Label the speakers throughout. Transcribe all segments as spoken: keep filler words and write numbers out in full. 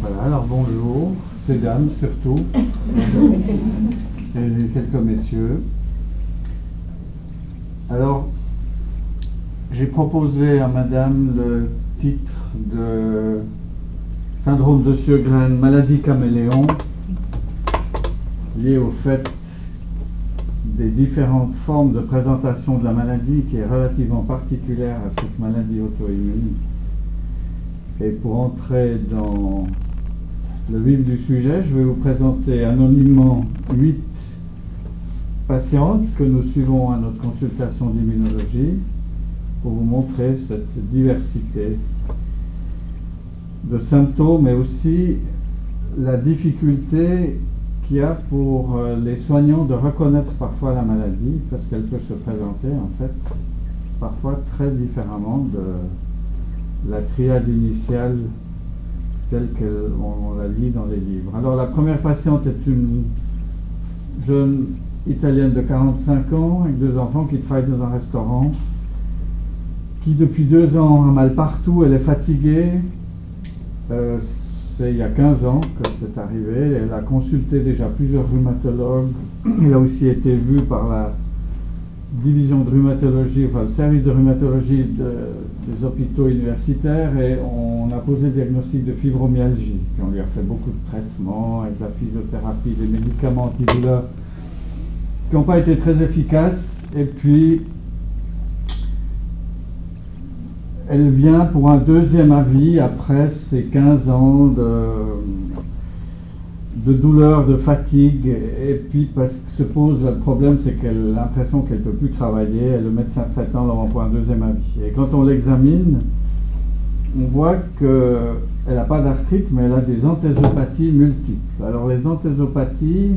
Speaker 1: Voilà, alors bonjour, ces dames surtout, et quelques messieurs. Alors, j'ai proposé à madame le titre de syndrome de Sjögren, maladie caméléon, lié au fait des différentes formes de présentation de la maladie qui est relativement particulière à cette maladie auto-immune. Et pour entrer dans le vif du sujet, je vais vous présenter anonymement huit patientes que nous suivons à notre consultation d'immunologie pour vous montrer cette diversité de symptômes et aussi la difficulté qu'il y a pour les soignants de reconnaître parfois la maladie parce qu'elle peut se présenter en fait parfois très différemment de la triade initiale telle qu'on la lit dans les livres. Alors la première patiente est une jeune italienne de quarante-cinq ans avec deux enfants qui travaille dans un restaurant, qui depuis deux ans a mal partout, elle est fatiguée. Euh, c'est il y a quinze ans que c'est arrivé. Elle a consulté déjà plusieurs rhumatologues. Elle a aussi été vue par la division de rhumatologie, enfin le service de rhumatologie de, des hôpitaux universitaires, et on a posé le diagnostic de fibromyalgie. Puis on lui a fait beaucoup de traitements, avec la physiothérapie, des médicaments antidouleurs qui n'ont pas été très efficaces. Et puis elle vient pour un deuxième avis après ces quinze ans de, de douleur, de fatigue, et puis parce que se pose le problème, c'est qu'elle a l'impression qu'elle ne peut plus travailler, et le médecin traitant leur envoie un deuxième avis. Et quand on l'examine, on voit qu'elle n'a pas d'arthrite, mais elle a des anthésopathies multiples. Alors les anthésopathies,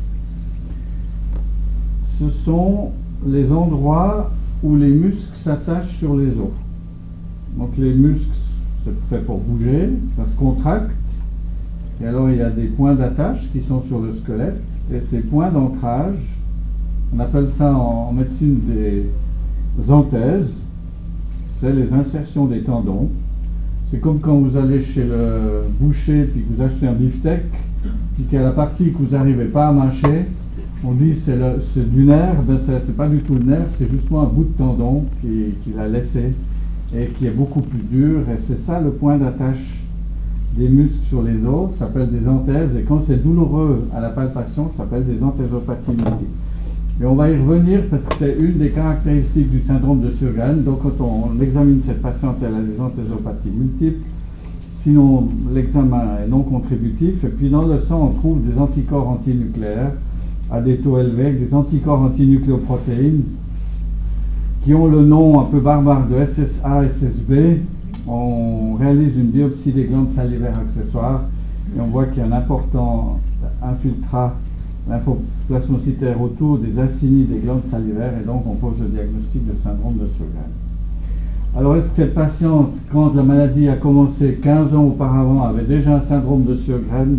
Speaker 1: ce sont les endroits où les muscles s'attachent sur les os. Donc les muscles, c'est fait pour bouger, ça se contracte, et alors il y a des points d'attache qui sont sur le squelette, et ces points d'ancrage, on appelle ça en médecine des anthèses, c'est les insertions des tendons. C'est comme quand vous allez chez le boucher puis que vous achetez un beefsteak, puis qu'il y a la partie que vous n'arrivez pas à mâcher, on dit c'est, le, c'est du nerf, ben c'est, c'est pas du tout le nerf, c'est justement un bout de tendon qui, qui l'a laissé et qui est beaucoup plus dur, et c'est ça le point d'attache des muscles sur les os, ça s'appelle des anthèses, et quand c'est douloureux à la palpation, ça s'appelle des anthésopathies multiples. Et on va y revenir parce que c'est une des caractéristiques du syndrome de Sjögren. Donc quand on examine cette patiente, elle a des anthésopathies multiples, sinon l'examen est non contributif, et puis dans le sang on trouve des anticorps antinucléaires à des taux élevés, avec des anticorps antinucléoprotéines qui ont le nom un peu barbare de S S A, S S B. On réalise une biopsie des glandes salivaires accessoires et on voit qu'il y a un important infiltrat lymphoplasmocytaire autour des acinies des glandes salivaires, et donc on pose le diagnostic de syndrome de Sjögren. Alors est-ce que cette patiente, quand la maladie a commencé quinze ans auparavant, avait déjà un syndrome de Sjögren,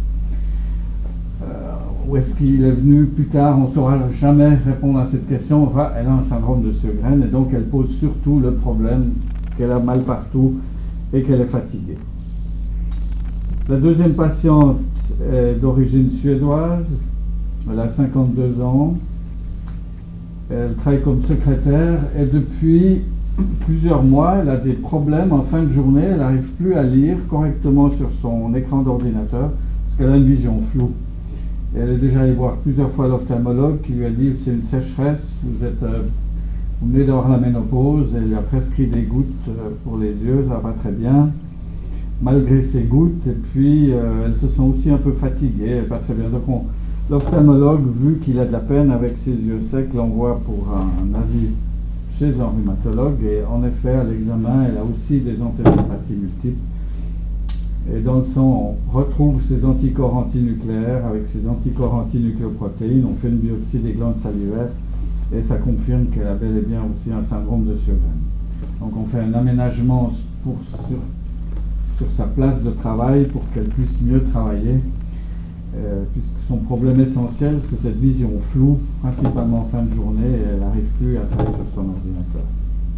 Speaker 1: ou est-ce qu'il est venu plus tard? On ne saura jamais répondre à cette question. Enfin, elle a un syndrome de Sjögren, et donc elle pose surtout le problème qu'elle a mal partout et qu'elle est fatiguée. La deuxième patiente est d'origine suédoise, elle a cinquante-deux ans, elle travaille comme secrétaire, et depuis plusieurs mois, elle a des problèmes en fin de journée, elle n'arrive plus à lire correctement sur son écran d'ordinateur parce qu'elle a une vision floue. Et elle est déjà allée voir plusieurs fois l'ophtalmologue qui lui a dit c'est une sécheresse, vous êtes euh, vous venez d'avoir la ménopause, elle lui a prescrit des gouttes euh, pour les yeux, ça va pas très bien, malgré ces gouttes, et puis euh, elle se sent aussi un peu fatiguée, pas très bien. Donc on, l'ophtalmologue, vu qu'il a de la peine avec ses yeux secs, l'envoie pour un, un avis chez un rhumatologue, et en effet à l'examen elle a aussi des anthésopathies multiples. Et dans le sang, on retrouve ces anticorps antinucléaires avec ces anticorps antinucléoprotéines. On fait une biopsie des glandes salivaires et ça confirme qu'elle a bel et bien aussi un syndrome de Sjögren. Donc on fait un aménagement pour, sur, sur sa place de travail pour qu'elle puisse mieux travailler, euh, puisque son problème essentiel, c'est cette vision floue, principalement en fin de journée, et elle n'arrive plus à travailler sur son ordinateur.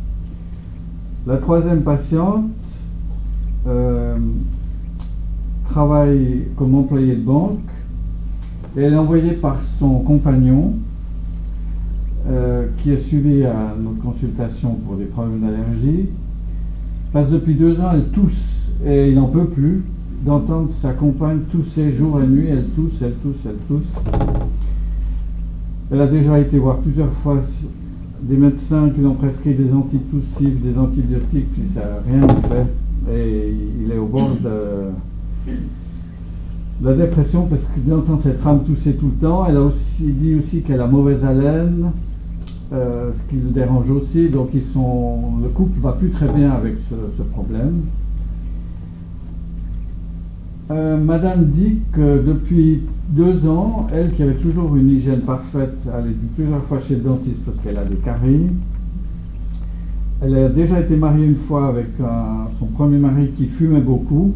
Speaker 1: La troisième patiente euh, travaille comme employée de banque et elle est envoyée par son compagnon euh, qui est suivi à notre consultation pour des problèmes d'allergie. Parce que depuis deux ans, elle tousse et il n'en peut plus d'entendre sa compagne tousser jour et nuit. Elle tousse, elle tousse, elle tousse. Elle a déjà été voir plusieurs fois des médecins qui lui ont prescrit des antitoussifs, des antibiotiques, puis ça n'a rien fait. Et il est au bord de, de la dépression parce qu'il entend cette femme tousser tout le temps. Elle a aussi dit aussi qu'elle a mauvaise haleine, euh, ce qui le dérange aussi. Donc ils sont, le couple va plus très bien avec ce, ce problème. Euh, Madame dit que depuis deux ans, elle qui avait toujours une hygiène parfaite, allait plusieurs fois chez le dentiste parce qu'elle a des caries. Elle a déjà été mariée une fois avec un, son premier mari qui fumait beaucoup.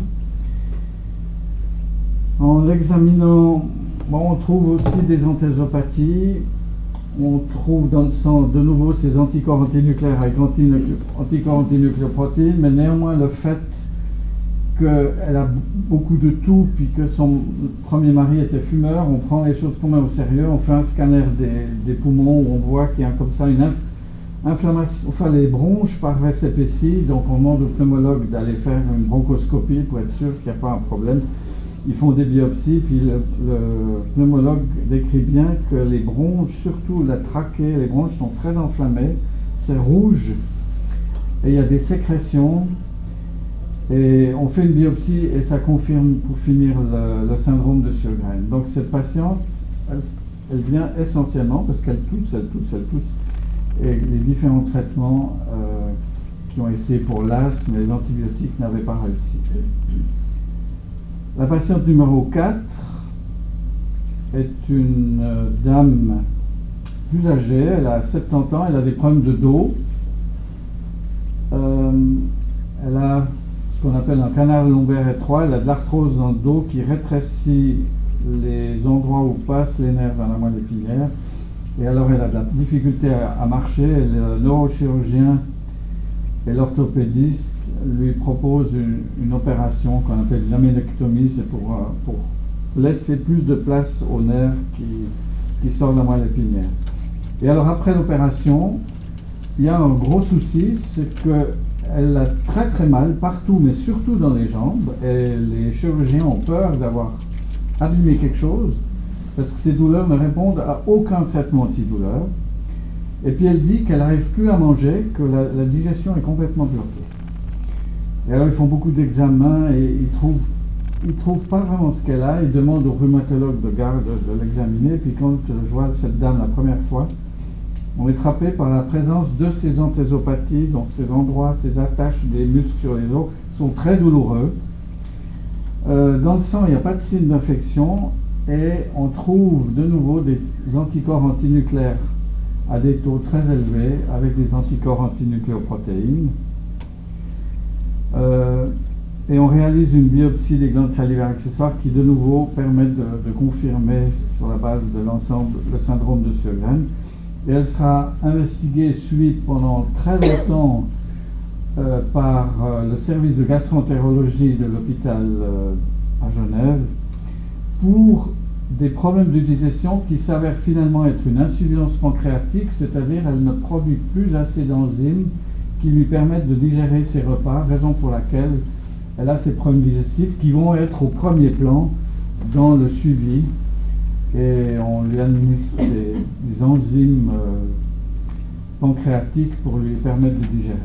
Speaker 1: En l'examinant, bon, on trouve aussi des anthésopathies. On trouve dans le sang de nouveau ces anticorps antinucléaires avec anticorps antinucléoprotéines, mais néanmoins le fait qu'elle a beaucoup de toux, puis que son premier mari était fumeur, on prend les choses quand même au sérieux, on fait un scanner des, des poumons où on voit qu'il y a comme ça une inf inflammation, enfin les bronches paraissent épaissis, donc on demande au pneumologue d'aller faire une bronchoscopie pour être sûr qu'il n'y a pas un problème. Ils font des biopsies, puis le, le pneumologue décrit bien que les bronches, surtout la trachée, les bronches sont très enflammées, c'est rouge, et il y a des sécrétions. Et on fait une biopsie et ça confirme pour finir le, le syndrome de Sjögren. Donc cette patiente, elle, elle vient essentiellement parce qu'elle tousse, elle tousse, elle tousse. Et les différents traitements euh, qui ont essayé pour l'asthme, les antibiotiques n'avaient pas réussi. La patiente numéro quatre est une euh, dame plus âgée, elle a soixante-dix ans, elle a des problèmes de dos. Euh, elle a qu'on appelle un canal lombaire étroit, elle a de l'arthrose dans le dos qui rétrécit les endroits où passent les nerfs dans la moelle épinière. Et alors elle a de la difficulté à, à marcher, et le neurochirurgien et l'orthopédiste lui proposent une, une opération qu'on appelle l'aménectomie, c'est pour, pour laisser plus de place aux nerfs qui, qui sortent de la moelle épinière. Et alors après l'opération, il y a un gros souci, c'est que elle a très très mal partout, mais surtout dans les jambes, et les chirurgiens ont peur d'avoir abîmé quelque chose, parce que ces douleurs ne répondent à aucun traitement antidouleur. Et puis elle dit qu'elle n'arrive plus à manger, que la, la digestion est complètement bloquée. Et alors ils font beaucoup d'examens et ils trouvent, ils trouvent pas vraiment ce qu'elle a, ils demandent au rhumatologue de garde de, de l'examiner, puis quand je vois cette dame la première fois, on est frappé par la présence de ces anthésopathies, donc ces endroits, ces attaches des muscles sur les os sont très douloureux. Euh, dans le sang, il n'y a pas de signe d'infection et on trouve de nouveau des anticorps antinucléaires à des taux très élevés avec des anticorps antinucléoprotéines. Euh, et on réalise une biopsie des glandes salivaires accessoires qui de nouveau permet de, de confirmer sur la base de l'ensemble le syndrome de Sjögren. Et elle sera investiguée et suivie pendant très longtemps euh, par euh, le service de gastroentérologie de l'hôpital euh, à Genève pour des problèmes de digestion qui s'avèrent finalement être une insuffisance pancréatique, c'est-à-dire elle ne produit plus assez d'enzymes qui lui permettent de digérer ses repas, raison pour laquelle elle a ces problèmes digestifs qui vont être au premier plan dans le suivi. Et on lui administre des, des enzymes euh, pancréatiques pour lui permettre de digérer.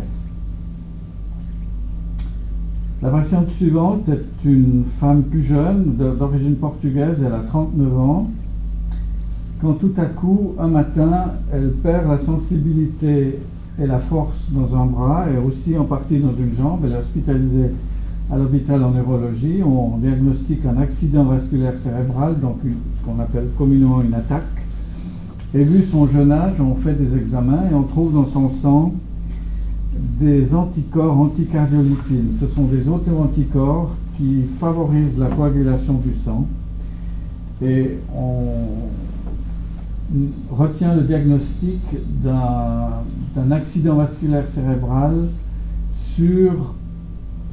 Speaker 1: La patiente suivante est une femme plus jeune, d'origine portugaise, elle a trente-neuf ans. Quand tout à coup, un matin, elle perd la sensibilité et la force dans un bras et aussi en partie dans une jambe, elle est hospitalisée à l'hôpital en neurologie, on diagnostique un accident vasculaire cérébral, donc une, ce qu'on appelle communément une attaque. Et vu son jeune âge, on fait des examens et on trouve dans son sang des anticorps anticardiolipines. Ce sont des auto-anticorps qui favorisent la coagulation du sang. Et on retient le diagnostic d'un d'un accident vasculaire cérébral sur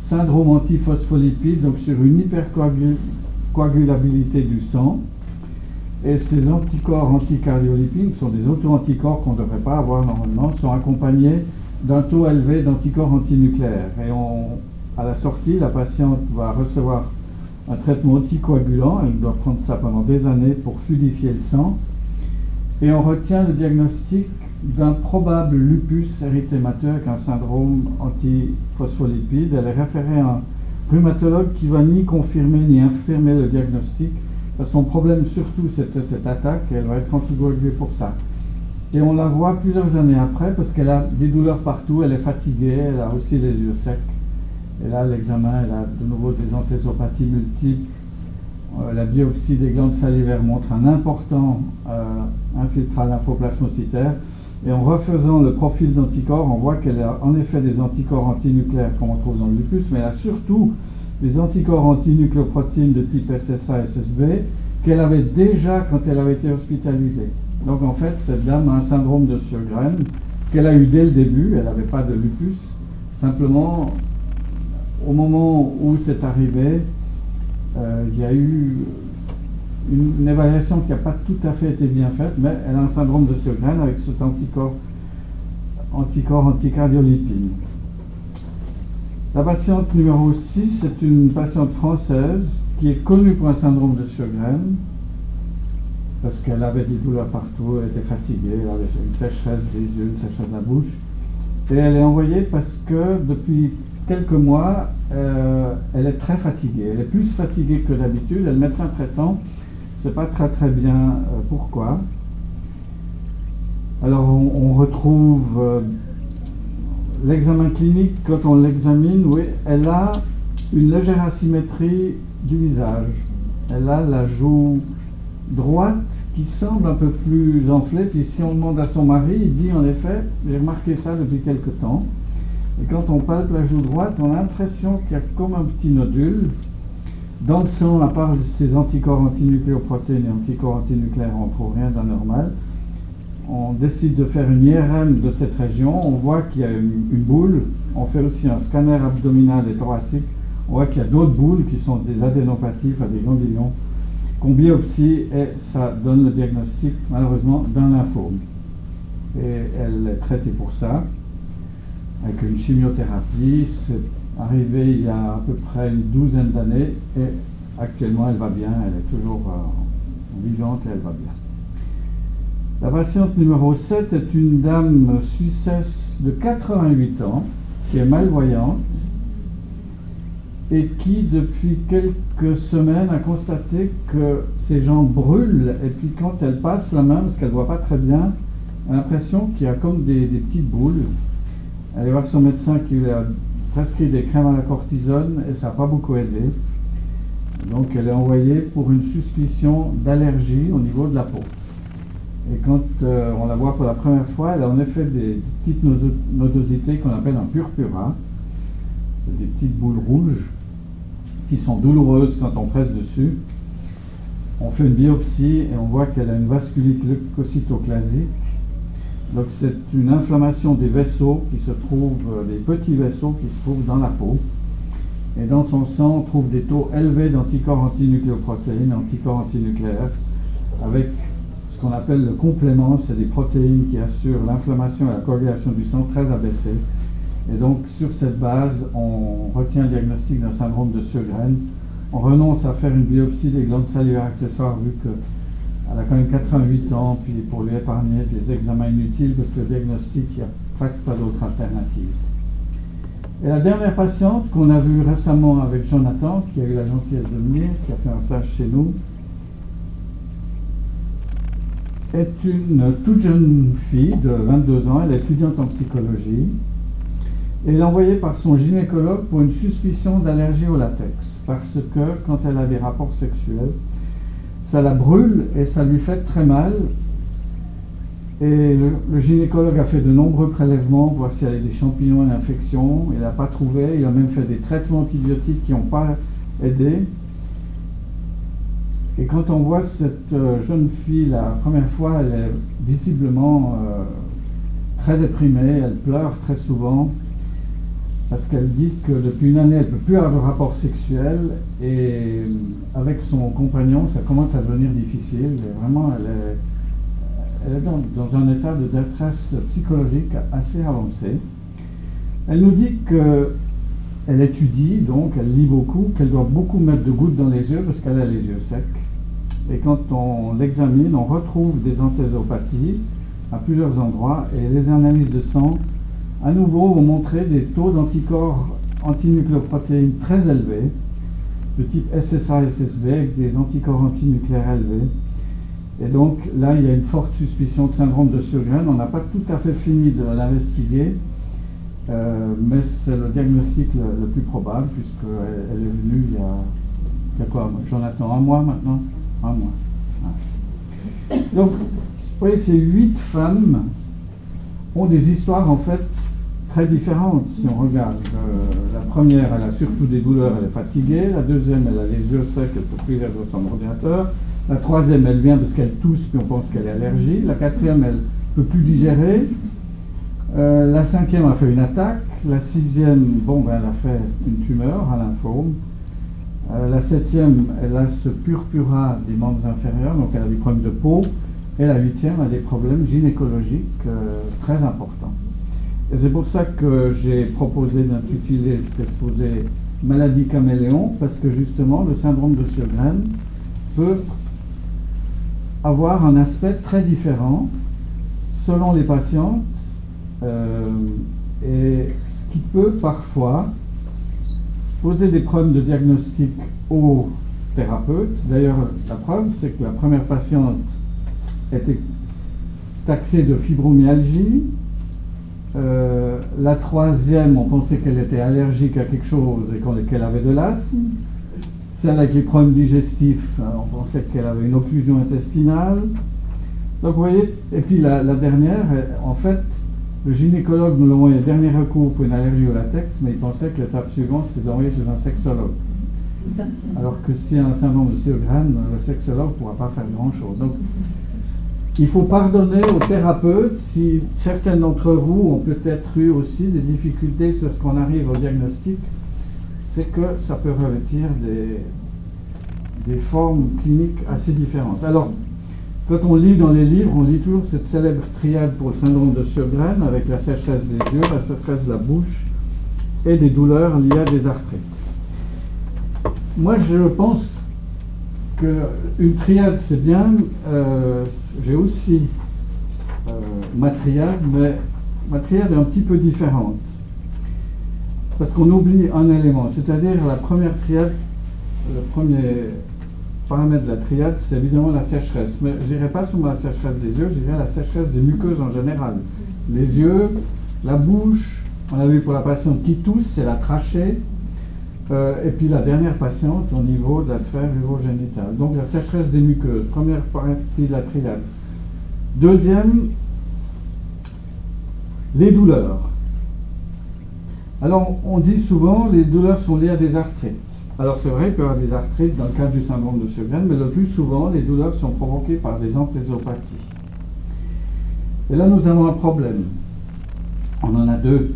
Speaker 1: syndrome antiphospholipide, donc sur une hypercoagulabilité du sang. Et ces anticorps anticardiolipines, qui sont des auto-anticorps qu'on ne devrait pas avoir normalement, sont accompagnés d'un taux élevé d'anticorps antinucléaires. Et on, à la sortie, la patiente va recevoir un traitement anticoagulant. Elle doit prendre ça pendant des années pour fluidifier le sang. Et on retient le diagnostic d'un probable lupus érythémateux avec un syndrome antiphospholipide. Elle est référée à un rhumatologue qui va ni confirmer ni infirmer le diagnostic. Son problème surtout c'était cette attaque et elle va être anticoagulée pour ça. Et on la voit plusieurs années après parce qu'elle a des douleurs partout, elle est fatiguée, elle a aussi les yeux secs. Et là l'examen, elle a de nouveau des anthésopathies multiples. Euh, la biopsie des glandes salivaires montre un important euh, infiltrat lymphoplasmocytaire. Et en refaisant le profil d'anticorps, on voit qu'elle a en effet des anticorps antinucléaires comme on trouve dans le lupus, mais elle a surtout des anticorps antinucléoprotéines de type S S A, S S B, qu'elle avait déjà quand elle avait été hospitalisée. Donc en fait, cette dame a un syndrome de Sjögren qu'elle a eu dès le début, elle n'avait pas de lupus. Simplement, au moment où c'est arrivé, euh, il y a eu une, une évaluation qui n'a pas tout à fait été bien faite, mais elle a un syndrome de Sjögren avec cet anticorps, anticorps anticardiolipine. La patiente numéro six, c'est une patiente française qui est connue pour un syndrome de Sjögren parce qu'elle avait des douleurs partout, elle était fatiguée, elle avait une sécheresse des yeux, une sécheresse de la bouche. Et elle est envoyée parce que depuis quelques mois, euh, elle est très fatiguée. Elle est plus fatiguée que d'habitude. Et le médecin traitant ne sait pas très très bien euh, pourquoi. Alors on, on retrouve euh, l'examen clinique, quand on l'examine, oui, elle a une légère asymétrie du visage. Elle a la joue droite qui semble un peu plus enflée, puis si on demande à son mari, il dit en effet, j'ai remarqué ça depuis quelque temps, et quand on palpe la joue droite, on a l'impression qu'il y a comme un petit nodule. Dans le sang, à part ces anticorps antinucléoprotéines et anticorps antinucléaires, on ne trouve rien d'anormal. On décide de faire une I R M de cette région, on voit qu'il y a une, une boule, on fait aussi un scanner abdominal et thoracique, on voit qu'il y a d'autres boules qui sont des adénopathies, enfin des ganglions, qu'on biopsie et ça donne le diagnostic malheureusement d'un lymphome. Et elle est traitée pour ça, avec une chimiothérapie. C'est arrivé il y a à peu près une douzaine d'années et actuellement elle va bien, elle est toujours euh, vivante et elle va bien. La patiente numéro sept est une dame suissesse de quatre-vingt-huit ans qui est malvoyante et qui depuis quelques semaines a constaté que ses jambes brûlent et puis quand elle passe la main, parce qu'elle ne voit pas très bien, elle a l'impression qu'il y a comme des, des petites boules. Elle est voir son médecin qui lui a prescrit des crèmes à la cortisone et ça n'a pas beaucoup aidé. Donc elle est envoyée pour une suspicion d'allergie au niveau de la peau. Et quand euh, on la voit pour la première fois, elle a en effet des petites nodosités qu'on appelle un purpura. C'est des petites boules rouges qui sont douloureuses quand on presse dessus. On fait une biopsie et on voit qu'elle a une vasculite leucocytoclasique. Donc c'est une inflammation des vaisseaux qui se trouvent, des petits vaisseaux qui se trouvent dans la peau. Et dans son sang, on trouve des taux élevés d'anticorps antinucléoprotéines, anticorps antinucléaires, avec ce qu'on appelle le complément, c'est des protéines qui assurent l'inflammation et la coagulation du sang très abaissée. Et donc sur cette base, on retient le diagnostic d'un syndrome de Sjögren. On renonce à faire une biopsie des glandes salivaires accessoires vu qu'elle a quand même quatre-vingt-huit ans, puis pour lui épargner des examens inutiles parce que le diagnostic, il n'y a presque pas d'autre alternative. Et la dernière patiente qu'on a vue récemment avec Jonathan, qui a eu la gentillesse de venir, qui a fait un stage chez nous, est une toute jeune fille de vingt-deux ans, elle est étudiante en psychologie, et elle est envoyée par son gynécologue pour une suspicion d'allergie au latex, parce que quand elle a des rapports sexuels, ça la brûle et ça lui fait très mal. Et le, le gynécologue a fait de nombreux prélèvements pour voir s'il y avait des champignons et l'infection. Il n'a pas trouvé. Il a même fait des traitements antibiotiques qui n'ont pas aidé. Et quand on voit cette euh, jeune fille la première fois, elle est visiblement euh, très déprimée. Elle pleure très souvent. parce qu'elle dit que depuis une année, elle ne peut plus avoir de rapport sexuel et avec son compagnon, ça commence à devenir difficile. Et vraiment, elle est, elle est dans, dans un état de détresse psychologique assez avancé. Elle nous dit qu'elle étudie, donc elle lit beaucoup, qu'elle doit beaucoup mettre de gouttes dans les yeux parce qu'elle a les yeux secs. Et quand on l'examine, on retrouve des anthésopathies à plusieurs endroits et les analyses de sang à nouveau vont montrer des taux d'anticorps antinucléoprotéines très élevés, de type S S A S S B, avec des anticorps antinucléaires élevés. Et donc là, il y a une forte suspicion de syndrome de Sjögren. On n'a pas tout à fait fini de l'investiguer, euh, mais c'est le diagnostic le, le plus probable, puisqu'elle elle est venue il y a, il y a quoi, Jonathan, un mois maintenant Un mois. Ah. Donc, vous voyez, ces huit femmes ont des histoires en fait très différentes si on regarde. Euh, la première, elle a surtout des douleurs, elle est fatiguée. La deuxième, elle a les yeux secs, elle peut plus lire sur son ordinateur. La troisième, elle vient de ce qu'elle tousse, puis on pense qu'elle est allergique. La quatrième, elle peut plus digérer. Euh, la cinquième a fait une attaque. La sixième, bon, ben, elle a fait une tumeur, un lymphome. Euh, la septième, elle a ce purpura des membres inférieurs, donc elle a des problèmes de peau. Et la huitième a des problèmes gynécologiques euh, très importants. Et c'est pour ça que j'ai proposé d'intituler cet exposé « Maladie caméléon », parce que justement, le syndrome de Sjögren peut avoir un aspect très différent selon les patients, euh, et ce qui peut parfois poser des problèmes de diagnostic aux thérapeutes. D'ailleurs, la preuve, c'est que la première patiente était taxée de fibromyalgie. Euh, la troisième, on pensait qu'elle était allergique à quelque chose et qu'elle avait de l'asthme. Celle avec les problèmes digestifs, on pensait qu'elle avait une occlusion intestinale. Donc vous voyez, et puis la, la dernière, en fait, le gynécologue nous l'a envoyé dernier recours pour une allergie au latex, mais il pensait que l'étape suivante, c'est d'envoyer chez un sexologue. Alors que si un syndrome de Sjögren, le sexologue ne pourra pas faire grand-chose. Donc, il faut pardonner aux thérapeutes si certains d'entre vous ont peut-être eu aussi des difficultés sur ce qu'on arrive au diagnostic, c'est que ça peut revêtir des, des formes cliniques assez différentes. Alors, quand on lit dans les livres, on lit toujours cette célèbre triade pour le syndrome de Sjögren avec la sécheresse des yeux, la sécheresse de la bouche et des douleurs liées à des arthrites. Moi, je pense qu'une triade, c'est bien. Euh, j'ai aussi euh, ma triade, mais ma triade est un petit peu différente. Parce qu'on oublie un élément, c'est-à-dire la première triade, le premier paramètre de la triade, c'est évidemment la sécheresse. Mais je n'irai pas sur la sécheresse des yeux, je dirais la sécheresse des muqueuses en général. Les yeux, la bouche, on a vu pour la patiente qui tousse, c'est la trachée. Euh, et puis la dernière patiente au niveau de la sphère urogénitale. Donc la sécheresse des muqueuses, première partie de la triade. Deuxième, les douleurs. Alors on dit souvent les douleurs sont liées à des arthrites. Alors c'est vrai qu'il peut y avoir des arthrites dans le cadre du syndrome de Sjögren, mais le plus souvent les douleurs sont provoquées par des anthésopathies. Et là nous avons un problème. On en a deux.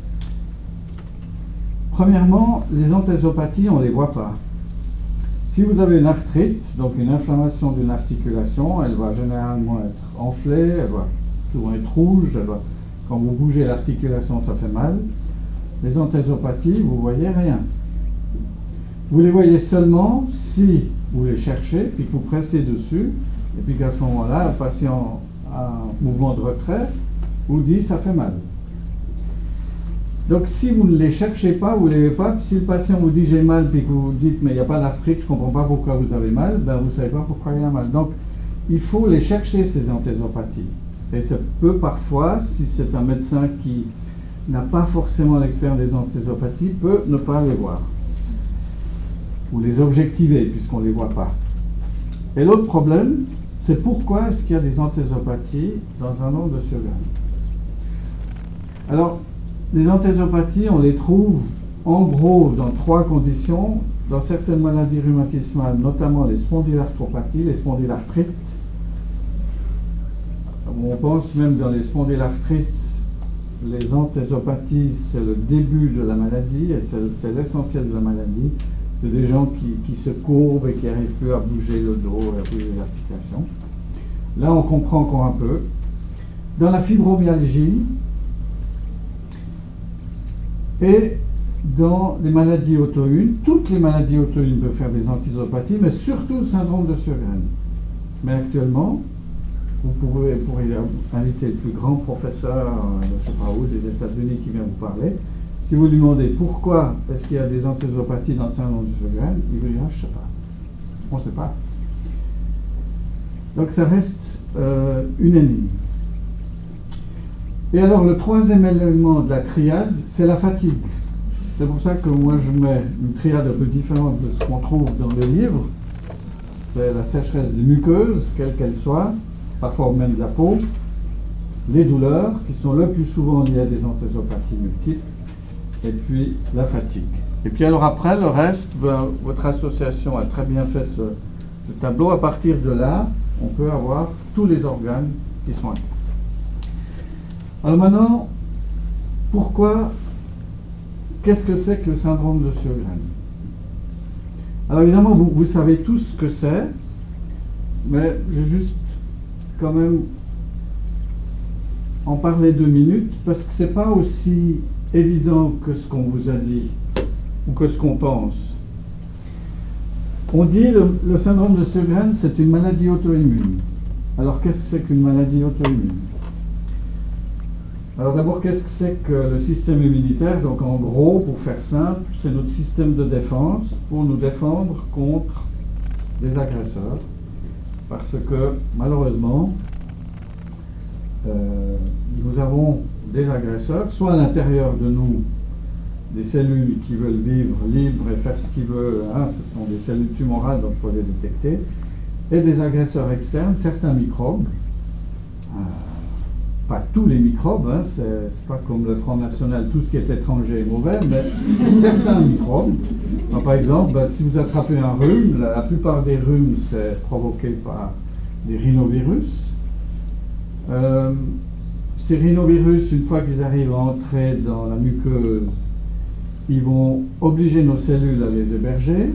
Speaker 1: Premièrement, les anthésopathies, on ne les voit pas. Si vous avez une arthrite, donc une inflammation d'une articulation, elle va généralement être enflée, elle va souvent être rouge, elle va, quand vous bougez l'articulation, ça fait mal. Les anthésopathies, vous ne voyez rien. Vous les voyez seulement si vous les cherchez, puis que vous pressez dessus, et puis qu'à ce moment-là, le patient a un mouvement de retrait, vous dit ça fait mal. Donc si vous ne les cherchez pas, vous ne les voyez pas, si le patient vous dit j'ai mal, puis que vous dites mais il n'y a pas d'arthrite, je ne comprends pas pourquoi vous avez mal, ben vous ne savez pas pourquoi il y a mal. Donc il faut les chercher, ces anthésopathies. Et ça peut parfois, si c'est un médecin qui n'a pas forcément l'expérience des anthésopathies, peut ne pas les voir. Ou les objectiver, puisqu'on ne les voit pas. Et l'autre problème, c'est pourquoi est-ce qu'il y a des anthésopathies dans un nombre de Sjögren. Alors, les anthésopathies, on les trouve en gros dans trois conditions. Dans certaines maladies rhumatismales, notamment les spondylarthropathies, les spondylarthrites. On pense même dans les spondylarthrites les entézopathies, c'est le début de la maladie et c'est l'essentiel de la maladie. C'est des gens qui, qui se courbent et qui n'arrivent plus à bouger le dos et à bouger l'articulation. Là, on comprend encore un peu. Dans la fibromyalgie et dans les maladies auto-immunes, toutes les maladies auto-immunes peuvent faire des entézopathies, mais surtout le syndrome de Sjögren. Mais actuellement, vous pourrez, vous pourrez inviter le plus grand professeur, je ne sais pas où, des États-Unis qui vient vous parler. Si vous lui demandez pourquoi est-ce qu'il y a des entézopathies dans le syndrome de Sjögren, il vous dira je ne sais pas. On ne sait pas. Donc ça reste euh, une énigme. Et alors le troisième élément de la triade, c'est la fatigue. C'est pour ça que moi je mets une triade un peu différente de ce qu'on trouve dans le livre. C'est la sécheresse des muqueuses, quelle qu'elle soit, parfois même de la peau, les douleurs, qui sont le plus souvent liées à des entézopathies multiples, et puis la fatigue. Et puis alors après, le reste, ben, votre association a très bien fait ce, ce tableau. À partir de là, on peut avoir tous les organes qui sont actifs. Alors maintenant, pourquoi, qu'est-ce que c'est que le syndrome de Sjögren? Alors évidemment, vous, vous savez tous ce que c'est, mais je vais juste quand même en parler deux minutes, parce que c'est pas aussi évident que ce qu'on vous a dit, ou que ce qu'on pense. On dit le, le syndrome de Sjögren, c'est une maladie auto-immune. Alors qu'est-ce que c'est qu'une maladie auto-immune? Alors d'abord, qu'est-ce que c'est que le système immunitaire? Donc en gros, pour faire simple, c'est notre système de défense pour nous défendre contre des agresseurs. Parce que malheureusement, euh, nous avons des agresseurs, soit à l'intérieur de nous, des cellules qui veulent vivre libres et faire ce qu'ils veulent, hein, ce sont des cellules tumorales, donc il faut les détecter, et des agresseurs externes, certains microbes. Euh, Pas tous les microbes, hein, c'est pas comme le Front National, tout ce qui est étranger est mauvais, mais certains microbes. Donc, par exemple, ben, si vous attrapez un rhume, la, la plupart des rhumes c'est provoqué par des rhinovirus. Euh, ces rhinovirus, une fois qu'ils arrivent à entrer dans la muqueuse, ils vont obliger nos cellules à les héberger,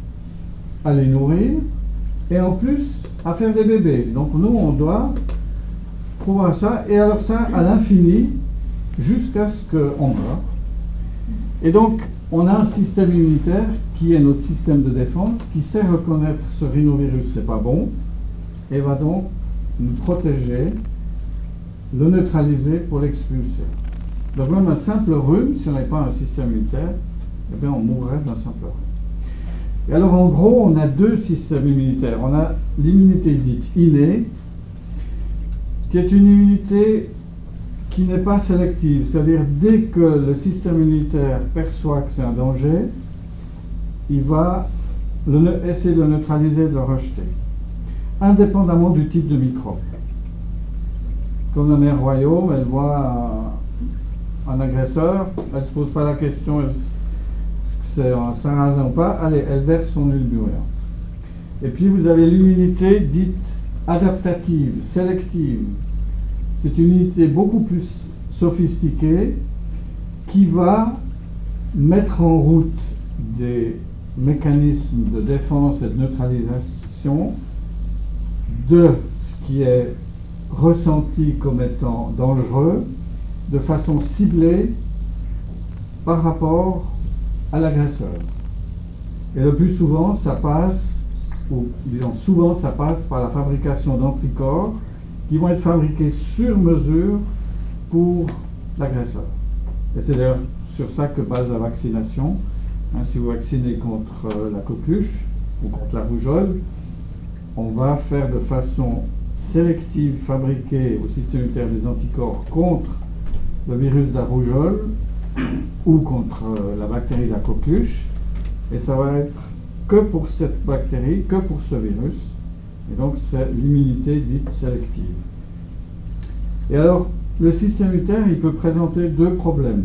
Speaker 1: à les nourrir, et en plus à faire des bébés. Donc nous, on doit pouvoir ça, et alors ça à l'infini, jusqu'à ce qu'on meure. Et donc, on a un système immunitaire qui est notre système de défense, qui sait reconnaître ce rhinovirus, c'est pas bon, et va donc nous protéger, le neutraliser pour l'expulser. Donc même un simple rhume, si on n'avait pas un système immunitaire, eh bien on mourrait d'un simple rhume. Et alors en gros, on a deux systèmes immunitaires. On a l'immunité dite innée, qui est une immunité qui n'est pas sélective, c'est-à-dire dès que le système immunitaire perçoit que c'est un danger, il va le, essayer de le neutraliser, de le rejeter, indépendamment du type de microbe. Comme la mère royaume, elle voit un, un agresseur, elle ne se pose pas la question est-ce que c'est un sarrasin ou pas, allez, elle verse son huile bouillante. Et puis vous avez l'immunité dite adaptative, sélective. C'est une unité beaucoup plus sophistiquée qui va mettre en route des mécanismes de défense et de neutralisation de ce qui est ressenti comme étant dangereux de façon ciblée par rapport à l'agresseur. Et le plus souvent, ça passe, ou disons souvent, ça passe par la fabrication d'anticorps qui vont être fabriqués sur mesure pour l'agresseur. Et c'est d'ailleurs sur ça que base la vaccination. Hein, si vous vaccinez contre euh, la coqueluche ou contre la rougeole, on va faire de façon sélective fabriquer au système immunitaire des anticorps contre le virus de la rougeole ou contre euh, la bactérie de la coqueluche, et ça va être que pour cette bactérie, que pour ce virus, et donc c'est l'immunité dite sélective. Et alors, le système immunitaire, il peut présenter deux problèmes.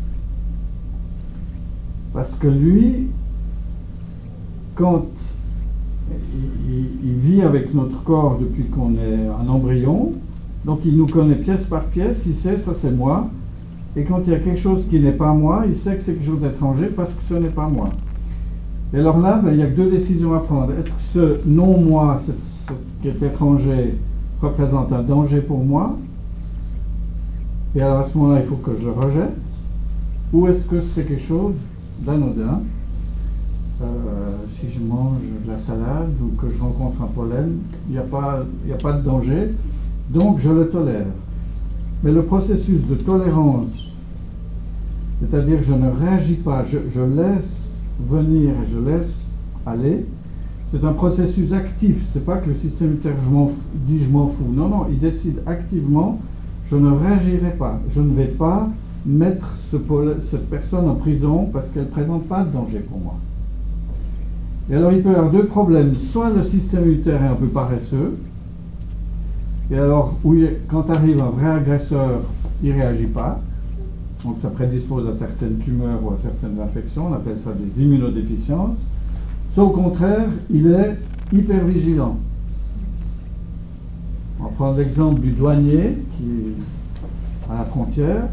Speaker 1: Parce que lui, quand il, il, il vit avec notre corps depuis qu'on est un embryon, donc il nous connaît pièce par pièce, il sait, ça c'est moi, Et quand il y a quelque chose qui n'est pas moi, il sait que c'est quelque chose d'étranger parce que ce n'est pas moi. Et alors là, ben, il n'y a que deux décisions à prendre. Est-ce que ce non-moi, ce, ce qui est étranger, représente un danger pour moi? Et alors à ce moment-là, il faut que je le rejette. Ou est-ce que c'est quelque chose d'anodin? Euh, si je mange de la salade ou que je rencontre un pollen, il n'y a pas, il n'y a pas de danger, donc je le tolère. Mais le processus de tolérance, c'est-à-dire que je ne réagis pas, je, je laisse venir et je laisse aller, c'est un processus actif. C'est pas que le système immunitaire je m'en, dit je m'en fous. Non, non, il décide activement, je ne réagirai pas. Je ne vais pas mettre ce, cette personne en prison parce qu'elle ne présente pas de danger pour moi. Et alors il peut y avoir deux problèmes. Soit le système immunitaire est un peu paresseux, et alors oui, quand arrive un vrai agresseur, il ne réagit pas. Donc ça prédispose à certaines tumeurs ou à certaines infections, on appelle ça des immunodéficiences. Soit au contraire, il est hyper vigilant. On va prendre l'exemple du douanier qui est à la frontière.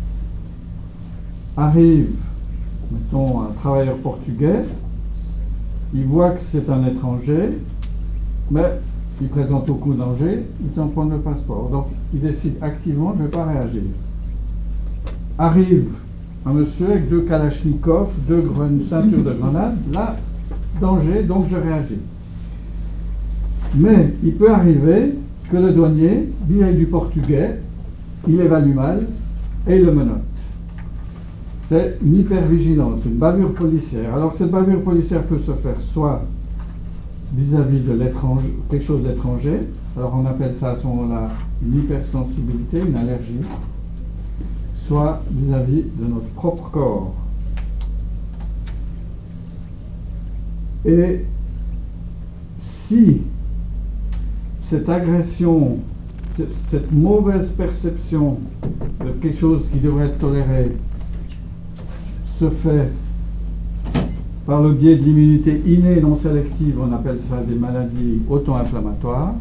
Speaker 1: Arrive, mettons, un travailleur portugais, il voit que c'est un étranger, mais il présente aucun danger, il tamponne le passeport. Donc il décide activement, je ne vais pas réagir. Arrive un monsieur avec deux kalachnikovs, deux une ceinture de grenades, là, danger, donc je réagis. Mais il peut arriver que le douanier, vieil du portugais, il évalue mal et il le menotte. C'est une hypervigilance, une bavure policière. Alors cette bavure policière peut se faire soit vis-à-vis de l'étranger, quelque chose d'étranger, alors on appelle ça à ce moment-là une hypersensibilité, une allergie, soit vis-à-vis de notre propre corps. Et si cette agression, cette mauvaise perception de quelque chose qui devrait être toléré se fait par le biais de l'immunité innée non sélective, on appelle ça des maladies auto-inflammatoires.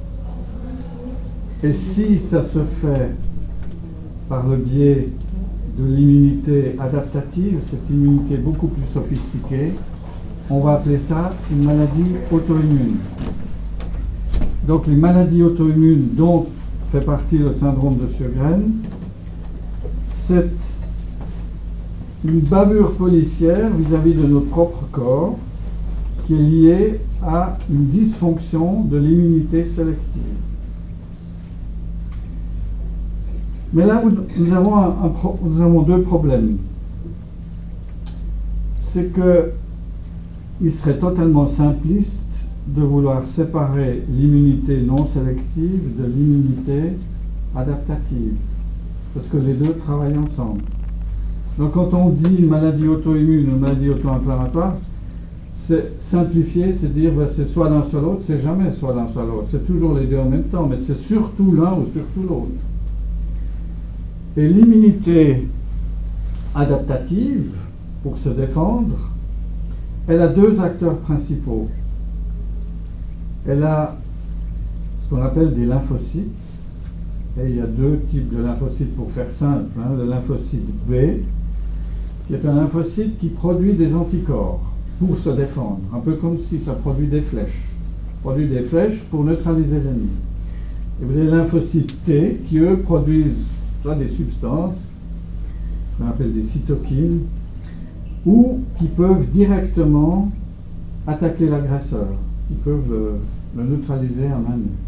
Speaker 1: Et si ça se fait par le biais de l'immunité adaptative, cette immunité beaucoup plus sophistiquée, on va appeler ça une maladie auto-immune. Donc les maladies auto-immunes dont fait partie le syndrome de Sjögren, c'est une bavure policière vis-à-vis de notre propre corps qui est liée à une dysfonction de l'immunité sélective. Mais là, nous avons, un, un pro, nous avons deux problèmes. C'est que il serait totalement simpliste de vouloir séparer l'immunité non sélective de l'immunité adaptative, parce que les deux travaillent ensemble. Donc quand on dit maladie auto-immune ou maladie auto-inflammatoire, c'est simplifié, c'est dire ben, c'est soit l'un soit l'autre, c'est jamais soit l'un soit l'autre, c'est toujours les deux en même temps, mais c'est surtout l'un ou surtout l'autre. Et l'immunité adaptative, pour se défendre, elle a deux acteurs principaux. Elle a ce qu'on appelle des lymphocytes, et il y a deux types de lymphocytes pour faire simple. Hein. Le lymphocyte B, qui est un lymphocyte qui produit des anticorps pour se défendre, un peu comme si ça produit des flèches. Produit des flèches pour neutraliser l'ennemi. Et vous avez les lymphocytes T, qui eux produisent soit des substances, qu'on appelle des cytokines, ou qui peuvent directement attaquer l'agresseur. Ils peuvent le, le neutraliser à main nue.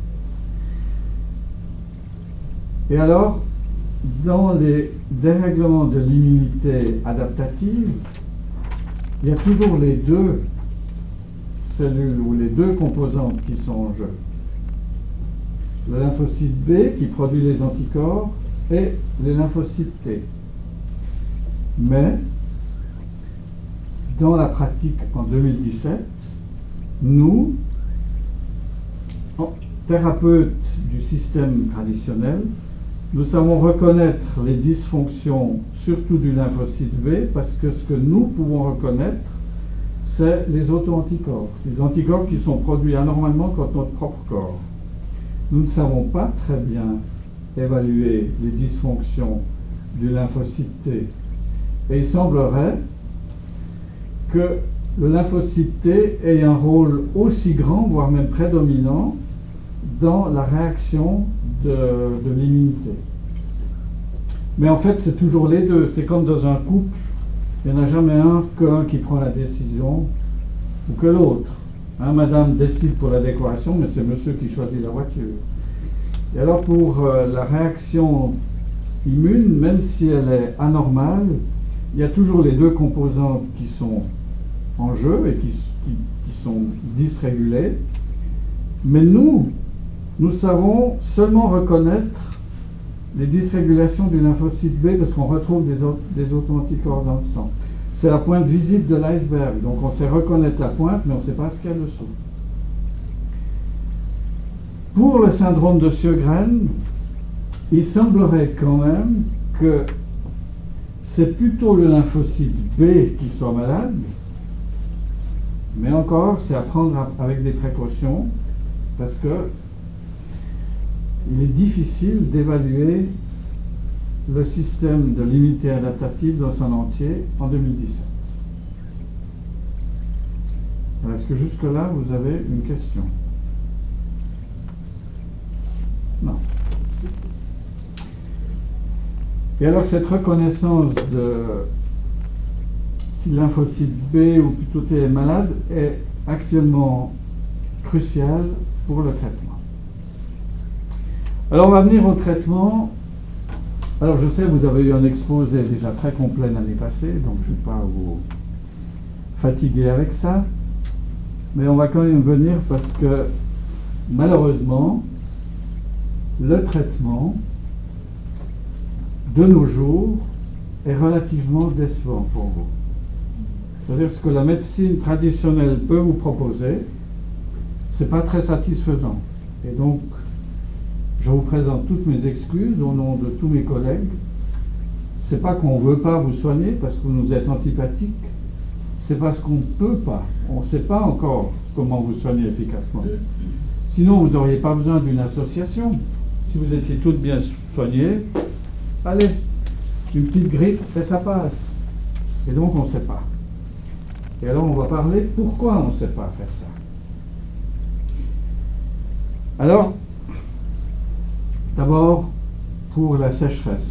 Speaker 1: Et alors, dans les dérèglements de l'immunité adaptative, il y a toujours les deux cellules ou les deux composantes qui sont en jeu. Le lymphocyte B qui produit les anticorps et les lymphocytes T. Mais, dans la pratique en deux mille dix-sept, nous, thérapeutes du système traditionnel, nous savons reconnaître les dysfonctions, surtout du lymphocyte B, parce que ce que nous pouvons reconnaître, c'est les auto-anticorps. Les anticorps qui sont produits anormalement contre notre propre corps. Nous ne savons pas très bien évaluer les dysfonctions du lymphocyte T. Et il semblerait que le lymphocyte T ait un rôle aussi grand, voire même prédominant, dans la réaction de, de l'immunité. Mais en fait, c'est toujours les deux. C'est comme dans un couple, il n'y en a jamais un qu'un qui prend la décision ou que l'autre. Hein, madame décide pour la décoration, mais c'est monsieur qui choisit la voiture. Et alors pour euh, la réaction immune, même si elle est anormale, il y a toujours les deux composantes qui sont en jeu et qui, qui, qui sont dysrégulées. Mais nous, nous savons seulement reconnaître les dysrégulations du lymphocyte B parce qu'on retrouve des, autres, des auto-anticorps dans le sang. C'est la pointe visible de l'iceberg. Donc on sait reconnaître la pointe, mais on ne sait pas ce qu'il y a dessous. Pour le syndrome de Sjögren, il semblerait quand même que c'est plutôt le lymphocyte B qui soit malade, mais encore, c'est à prendre avec des précautions, parce que il est difficile d'évaluer le système de l'immunité adaptative dans son entier en deux mille dix-sept. Est-ce que jusque-là, vous avez une question? Non. Et alors, cette reconnaissance de si lymphocyte B ou plutôt T est malade est actuellement cruciale pour le traitement. Alors, on va venir au traitement. Alors, je sais, vous avez eu un exposé déjà très complet l'année passée, donc je ne vais pas vous fatiguer avec ça. Mais on va quand même venir parce que, malheureusement, le traitement, de nos jours, est relativement décevant pour vous. C'est-à-dire ce que la médecine traditionnelle peut vous proposer, ce n'est pas très satisfaisant. Et donc, je vous présente toutes mes excuses au nom de tous mes collègues. Ce n'est pas qu'on ne veut pas vous soigner parce que vous nous êtes antipathiques, c'est parce qu'on ne peut pas. On ne sait pas encore comment vous soigner efficacement. Sinon, vous n'auriez pas besoin d'une association. Si vous étiez toutes bien soignées, allez, une petite grippe et ça passe. Et donc, on ne sait pas. Et alors, on va parler pourquoi on ne sait pas faire ça. Alors, d'abord, pour la sécheresse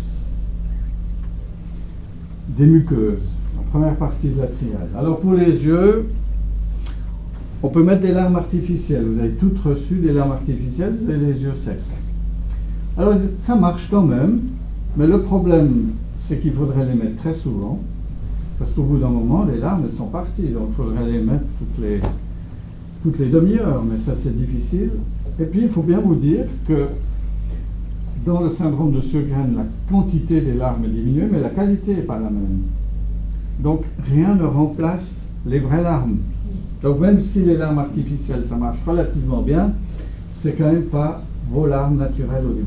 Speaker 1: des muqueuses, la première partie de la triade. Alors, pour les yeux, on peut mettre des larmes artificielles. Vous avez toutes reçu des larmes artificielles, vous avez les yeux secs. Alors, ça marche quand même, mais le problème, c'est qu'il faudrait les mettre très souvent, parce qu'au bout d'un moment, les larmes, elles sont parties. Donc, il faudrait les mettre toutes les, toutes les demi-heures, mais ça, c'est difficile. Et puis, il faut bien vous dire que dans le syndrome de Sjögren, la quantité des larmes est diminuée, mais la qualité n'est pas la même. Donc, rien ne remplace les vraies larmes. Donc, même si les larmes artificielles, ça marche relativement bien, c'est quand même pas vos larmes naturelles au début.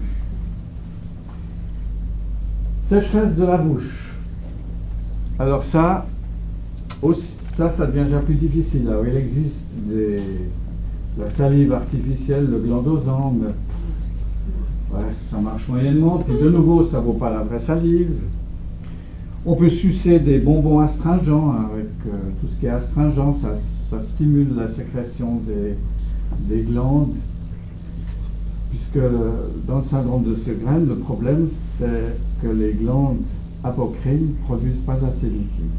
Speaker 1: Sécheresse de la bouche. Alors ça, aussi, ça, ça devient déjà plus difficile. Alors, il existe des, la salive artificielle, le glandosant, mais ouais, ça marche moyennement. Puis de nouveau, ça ne vaut pas la vraie salive. On peut sucer des bonbons astringents. Avec euh, tout ce qui est astringent, ça, ça stimule la sécrétion des, des glandes. Puisque le, dans le syndrome de Sjögren, le problème, c'est que les glandes apocrines ne produisent pas assez de liquide.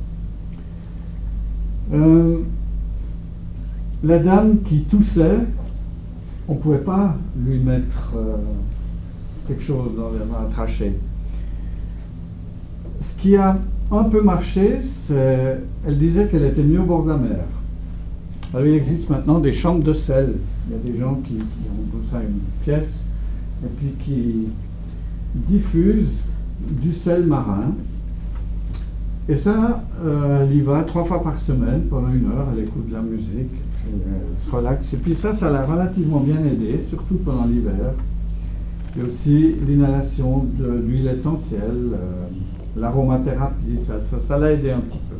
Speaker 1: Euh, la dame qui toussait, on ne pouvait pas lui mettre euh, quelque chose dans la trachée. Ce qui a un peu marché, c'est elle disait qu'elle était mieux au bord de la mer. Alors, il existe maintenant des chambres de sel. Il y a des gens qui, qui ont comme ça une pièce et puis qui diffusent du sel marin. Et ça, euh, elle y va trois fois par semaine pendant une heure, elle écoute de la musique, elle se relaxe. Et puis ça, ça l'a relativement bien aidé, surtout pendant l'hiver. Et aussi l'inhalation d'huile essentielle, euh, l'aromathérapie, ça, ça, ça l'a aidé un petit peu.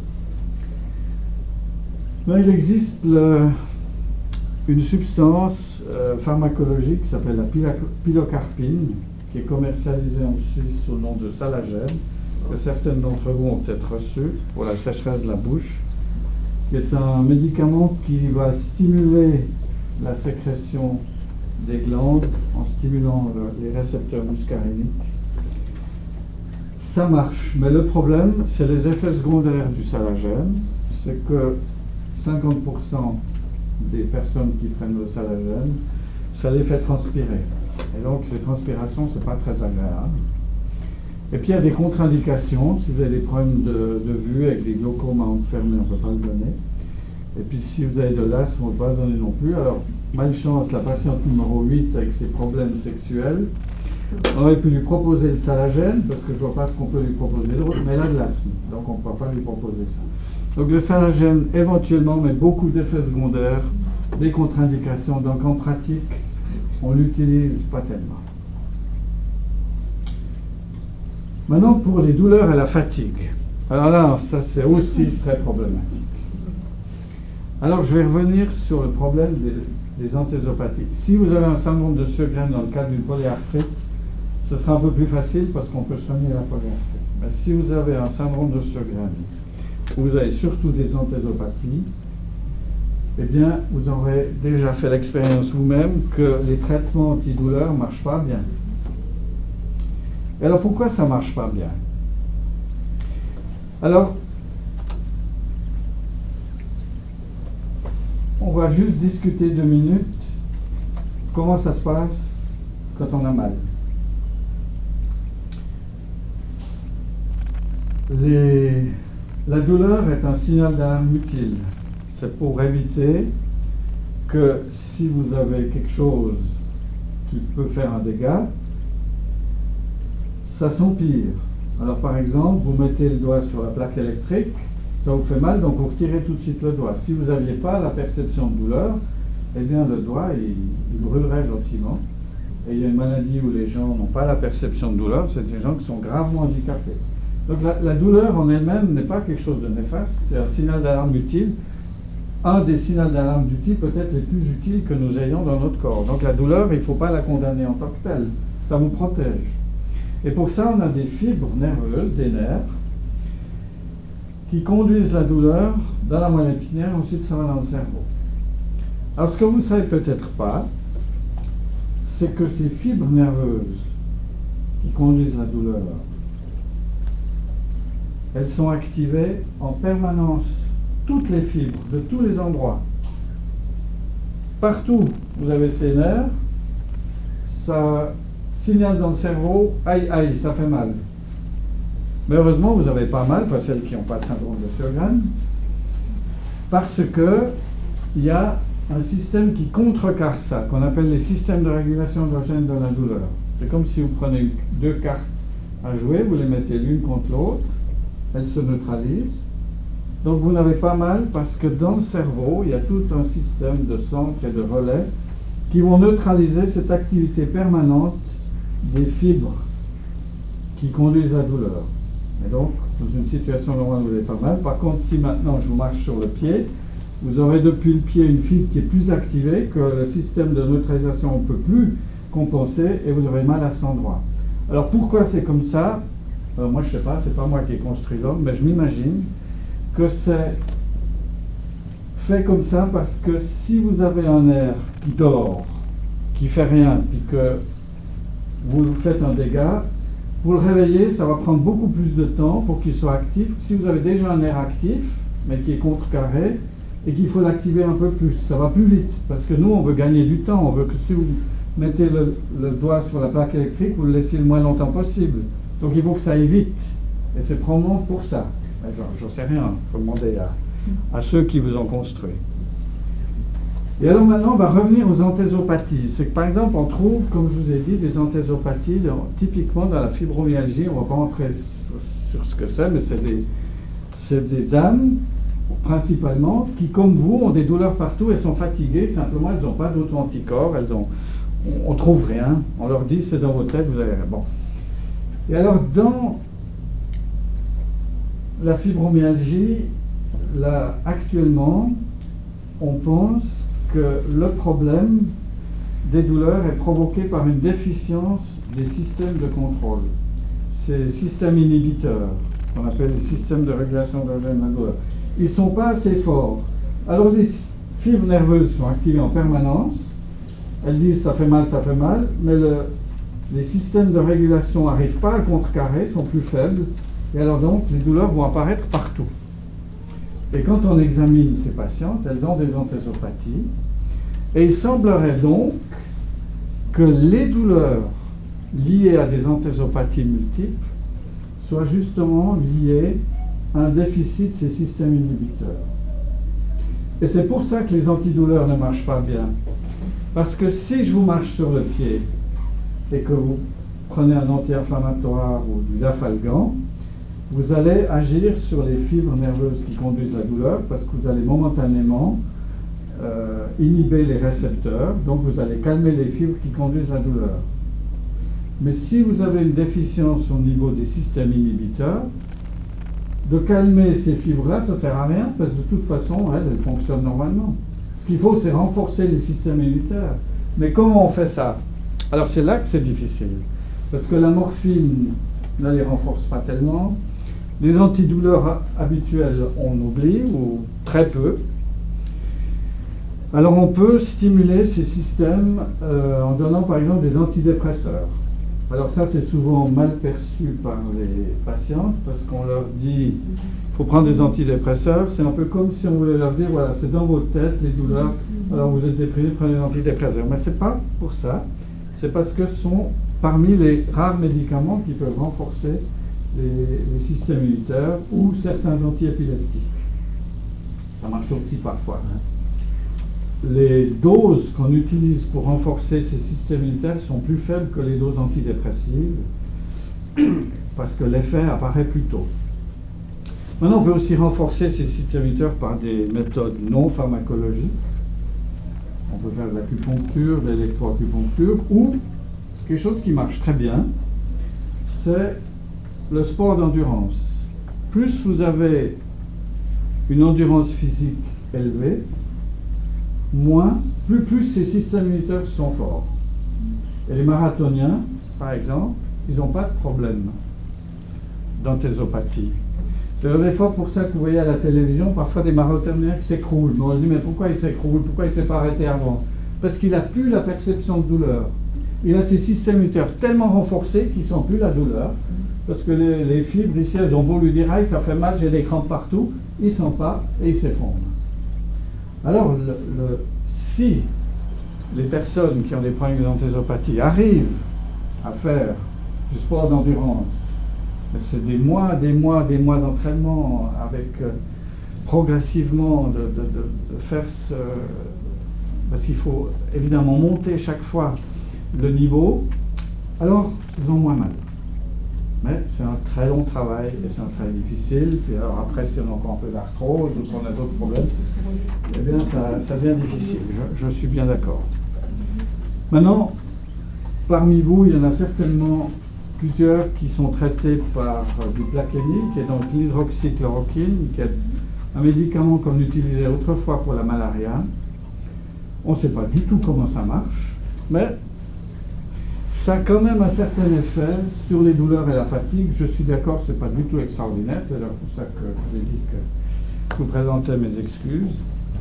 Speaker 1: Là, il existe le, une substance euh, pharmacologique qui s'appelle la pilocarpine, qui est commercialisé en Suisse sous le nom de Salagem, que certaines d'entre vous ont peut-être reçu pour la sécheresse de la bouche, qui est un médicament qui va stimuler la sécrétion des glandes en stimulant le, les récepteurs muscariniques. Ça marche, mais le problème, c'est les effets secondaires du Salagem. C'est que cinquante pour cent des personnes qui prennent le Salagem, ça les fait transpirer. Et donc, ces transpirations, c'est pas très agréable. Et puis, il y a des contre-indications. Si vous avez des problèmes de, de vue avec des glaucomes à enfermer, on ne peut pas le donner. Et puis, si vous avez de l'asthme, on ne peut pas le donner non plus. Alors, malchance, la patiente numéro huit avec ses problèmes sexuels, on aurait pu lui proposer le Salagem, parce que je ne vois pas ce qu'on peut lui proposer d'autre, mais elle a de l'asthme, donc on ne peut pas lui proposer ça. Donc le Salagem, éventuellement, mais beaucoup d'effets secondaires, des contre-indications, donc en pratique, on ne l'utilise pas tellement. Maintenant, pour les douleurs et la fatigue. Alors là, ça c'est aussi très problématique. Alors je vais revenir sur le problème des, des anthésopathies. Si vous avez un syndrome de Sjögren dans le cadre d'une polyarthrite, ce sera un peu plus facile parce qu'on peut soigner la polyarthrite. Mais si vous avez un syndrome de Sjögren, où vous avez surtout des anthésopathies, eh bien, vous aurez déjà fait l'expérience vous-même que les traitements antidouleurs ne marchent pas bien. Et alors, pourquoi ça ne marche pas bien? Alors, on va juste discuter deux minutes comment ça se passe quand on a mal. Les... La douleur est un signal d'alarme utile. C'est pour éviter que si vous avez quelque chose qui peut faire un dégât, ça s'empire. Alors par exemple, vous mettez le doigt sur la plaque électrique, ça vous fait mal, donc vous retirez tout de suite le doigt. Si vous n'aviez pas la perception de douleur, eh bien le doigt, il, il brûlerait gentiment. Et il y a une maladie où les gens n'ont pas la perception de douleur, c'est des gens qui sont gravement handicapés. Donc la, la douleur en elle-même n'est pas quelque chose de néfaste, c'est un signal d'alarme utile. Un des signaux d'alarme utile peut-être les plus utiles que nous ayons dans notre corps. Donc la douleur, il ne faut pas la condamner en tant que telle, ça vous protège. Et pour ça, on a des fibres nerveuses, des nerfs, qui conduisent la douleur dans la moelle épinière, ensuite ça va dans le cerveau. Alors ce que vous ne savez peut-être pas, c'est que ces fibres nerveuses qui conduisent la douleur, elles sont activées en permanence, toutes les fibres, de tous les endroits. Partout, vous avez ces nerfs, ça signale dans le cerveau, aïe aïe, ça fait mal. Mais heureusement, vous n'avez pas mal, enfin celles qui n'ont pas de syndrome de Sjögren, parce que il y a un système qui contrecarre ça, qu'on appelle les systèmes de régulation endogène de la douleur. C'est comme si vous prenez deux cartes à jouer, vous les mettez l'une contre l'autre, elles se neutralisent. Donc vous n'avez pas mal parce que dans le cerveau, il y a tout un système de centres et de relais qui vont neutraliser cette activité permanente des fibres qui conduisent la douleur. Et donc, dans une situation normale, vous avez pas mal. Par contre, si maintenant je vous marche sur le pied, vous aurez depuis le pied une fibre qui est plus activée, que le système de neutralisation ne peut plus compenser, et vous aurez mal à cet endroit. Alors pourquoi c'est comme ça? Alors moi je ne sais pas, c'est pas moi qui ai construit l'homme, mais je m'imagine que c'est fait comme ça parce que si vous avez un nerf qui dort, qui fait rien, puis que vous faites un dégât, pour le réveiller, ça va prendre beaucoup plus de temps pour qu'il soit actif. Si vous avez déjà un nerf actif, mais qui est contrecarré, et qu'il faut l'activer un peu plus, ça va plus vite, parce que nous, on veut gagner du temps, on veut que si vous mettez le, le doigt sur la plaque électrique, vous le laissez le moins longtemps possible. Donc il faut que ça aille vite, et c'est probablement pour ça. J'en sais rien, il faut demander à, à ceux qui vous ont construit. Et alors maintenant, on va revenir aux anthésopathies. C'est que par exemple, on trouve, comme je vous ai dit, des anthésopathies, dans, typiquement dans la fibromyalgie, on ne va pas entrer sur, sur ce que c'est, mais c'est des, c'est des dames, principalement, qui, comme vous, ont des douleurs partout, elles sont fatiguées, simplement, elles n'ont pas d'auto-anticorps, elles ont, on ne trouve rien, on leur dit, c'est dans votre tête, vous avez rien. Bon. Et alors, dans la fibromyalgie, là, actuellement, on pense que le problème, des douleurs est provoquée par une déficience des systèmes de contrôle. Ces systèmes inhibiteurs, qu'on appelle les systèmes de régulation de la douleur, ils ne sont pas assez forts. Alors les fibres nerveuses sont activées en permanence, elles disent ça fait mal, ça fait mal, mais le, les systèmes de régulation n'arrivent pas à contrecarrer, sont plus faibles, et alors donc les douleurs vont apparaître partout. Et quand on examine ces patientes, elles ont des anthésopathies, et il semblerait donc que les douleurs liées à des anthésopathies multiples soient justement liées à un déficit de ces systèmes inhibiteurs. Et c'est pour ça que les antidouleurs ne marchent pas bien. Parce que si je vous marche sur le pied et que vous prenez un anti-inflammatoire ou du Dafalgan, vous allez agir sur les fibres nerveuses qui conduisent la douleur parce que vous allez momentanément euh, inhiber les récepteurs, donc vous allez calmer les fibres qui conduisent la douleur. Mais si vous avez une déficience au niveau des systèmes inhibiteurs, de calmer ces fibres-là, ça ne sert à rien parce que de toute façon, elles, elles fonctionnent normalement. Ce qu'il faut, c'est renforcer les systèmes immunitaires. Mais comment on fait ça? Alors c'est là que c'est difficile. Parce que la morphine ne les renforce pas tellement. Les antidouleurs habituels, on oublie, ou très peu. Alors on peut stimuler ces systèmes euh, en donnant par exemple des antidépresseurs. Alors ça c'est souvent mal perçu par les patientes parce qu'on leur dit il faut prendre des antidépresseurs. C'est un peu comme si on voulait leur dire voilà c'est dans votre tête les douleurs, alors vous êtes déprimé, prenez des antidépresseurs. Mais c'est pas pour ça, c'est parce que ce sont parmi les rares médicaments qui peuvent renforcer les, les systèmes immunitaires ou certains antiépileptiques. Ça marche aussi parfois. Hein. Les doses qu'on utilise pour renforcer ces systèmes immunitaires sont plus faibles que les doses antidépressives parce que l'effet apparaît plus tôt. Maintenant, on peut aussi renforcer ces systèmes immunitaires par des méthodes non pharmacologiques. On peut faire de l'acupuncture, de l'électroacupuncture ou quelque chose qui marche très bien, c'est le sport d'endurance. Plus vous avez une endurance physique élevée, moins, plus, plus ces systèmes immunitaires sont forts. Et les marathoniens, par exemple, ils n'ont pas de problème d'anthésopathie. C'est des fois pour ça que vous voyez à la télévision parfois des marathoniens qui s'écroulent. Mais on se dit, mais pourquoi il s'écroule? Pourquoi il ne s'est pas arrêté avant? Parce qu'il n'a plus la perception de douleur. Il a ses systèmes immunitaires tellement renforcés qu'ils ne sentent plus la douleur. Parce que les, les fibres ici, elles ont beau lui dire, ah, ça fait mal, j'ai des crampes partout, il ne sent pas et il s'effondre. Alors, le, le, si les personnes qui ont des problèmes d'anthésopathie arrivent à faire du sport d'endurance, c'est des mois, des mois, des mois d'entraînement avec euh, progressivement de, de, de, de faire ce... Parce qu'il faut évidemment monter chaque fois le niveau, alors ils ont moins mal. Mais c'est un très long travail et c'est un travail difficile. Puis alors après, si on a encore un peu d'arthrose ou si on a d'autres problèmes, eh bien ça, ça devient difficile. Je, je suis bien d'accord. Maintenant, parmi vous, il y en a certainement plusieurs qui sont traités par euh, du plaquenil, qui est donc l'hydroxychloroquine, qui est un médicament qu'on utilisait autrefois pour la malaria. On ne sait pas du tout comment ça marche, mais ça a quand même un certain effet sur les douleurs et la fatigue. Je suis d'accord, ce n'est pas du tout extraordinaire, c'est pour ça que je vous ai dit que je vous présentais mes excuses.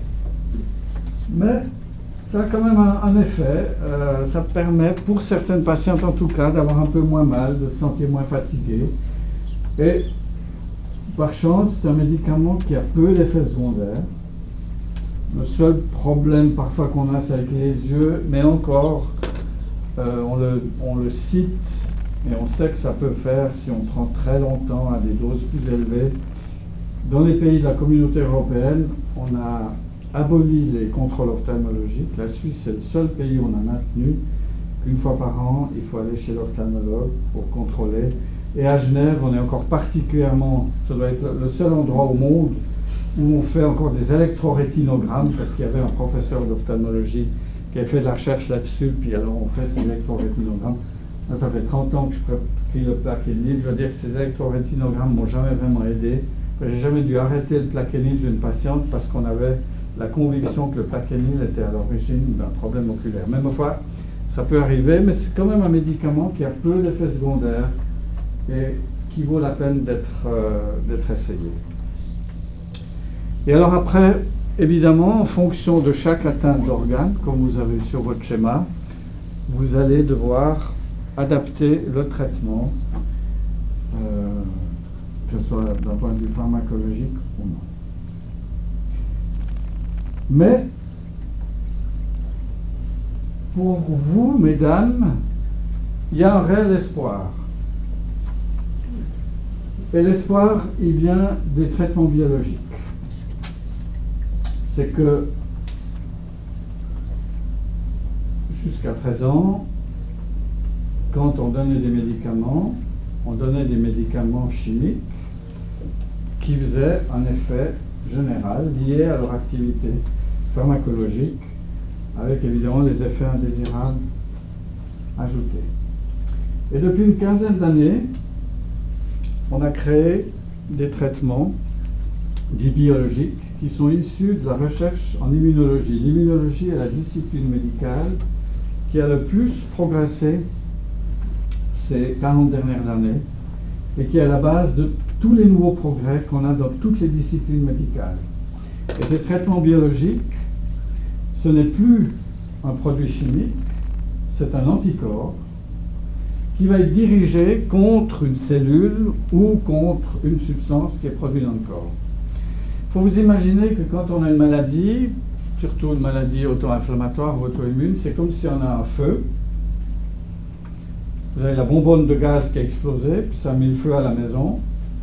Speaker 1: Mais ça a quand même un, un effet, euh, ça permet pour certaines patientes en tout cas d'avoir un peu moins mal, de se sentir moins fatigué. Et par chance, c'est un médicament qui a peu d'effets secondaires. Le seul problème parfois qu'on a, c'est avec les yeux, mais encore, euh, on, le, on le cite et on sait que ça peut faire si on prend très longtemps à des doses plus élevées. Dans les pays de la communauté européenne, on a aboli les contrôles ophtalmologiques. La Suisse, c'est le seul pays où on a maintenu qu'une fois par an, il faut aller chez l'ophtalmologue pour contrôler. Et à Genève, on est encore particulièrement, ça doit être le seul endroit au monde où on fait encore des électrorétinogrammes, parce qu'il y avait un professeur d'ophtalmologie qui a fait de la recherche là-dessus, puis alors on fait ces électrorétinogrammes. Là, ça fait trente ans que je pris le plaquenil. Je veux dire que ces électrorétinogrammes ne m'ont jamais vraiment aidé. J'ai jamais dû arrêter le plaquenil d'une patiente parce qu'on avait la conviction que le plaquenil était à l'origine d'un problème oculaire. Même fois, ça peut arriver, mais c'est quand même un médicament qui a peu d'effets secondaires et qui vaut la peine d'être euh, d'être essayé. Et alors après, évidemment, en fonction de chaque atteinte d'organe, comme vous avez sur votre schéma, vous allez devoir adapter le traitement, euh, que ce soit d'un point de vue pharmacologique ou non. Mais, pour vous, mesdames, il y a un réel espoir. Et l'espoir, il vient des traitements biologiques. C'est que, jusqu'à présent, quand on donnait des médicaments, on donnait des médicaments chimiques qui faisaient un effet général lié à leur activité pharmacologique, avec évidemment des effets indésirables ajoutés. Et depuis une quinzaine d'années, on a créé des traitements dits biologiques qui sont issus de la recherche en immunologie. L'immunologie est la discipline médicale qui a le plus progressé ces quarante dernières années et qui est à la base de tous les nouveaux progrès qu'on a dans toutes les disciplines médicales. Et ces traitements biologiques, ce n'est plus un produit chimique, c'est un anticorps qui va être dirigé contre une cellule ou contre une substance qui est produite dans le corps. Il faut vous imaginer que quand on a une maladie, surtout une maladie auto-inflammatoire ou auto-immune, c'est comme si on a un feu. Vous avez la bonbonne de gaz qui a explosé, puis ça a mis le feu à la maison.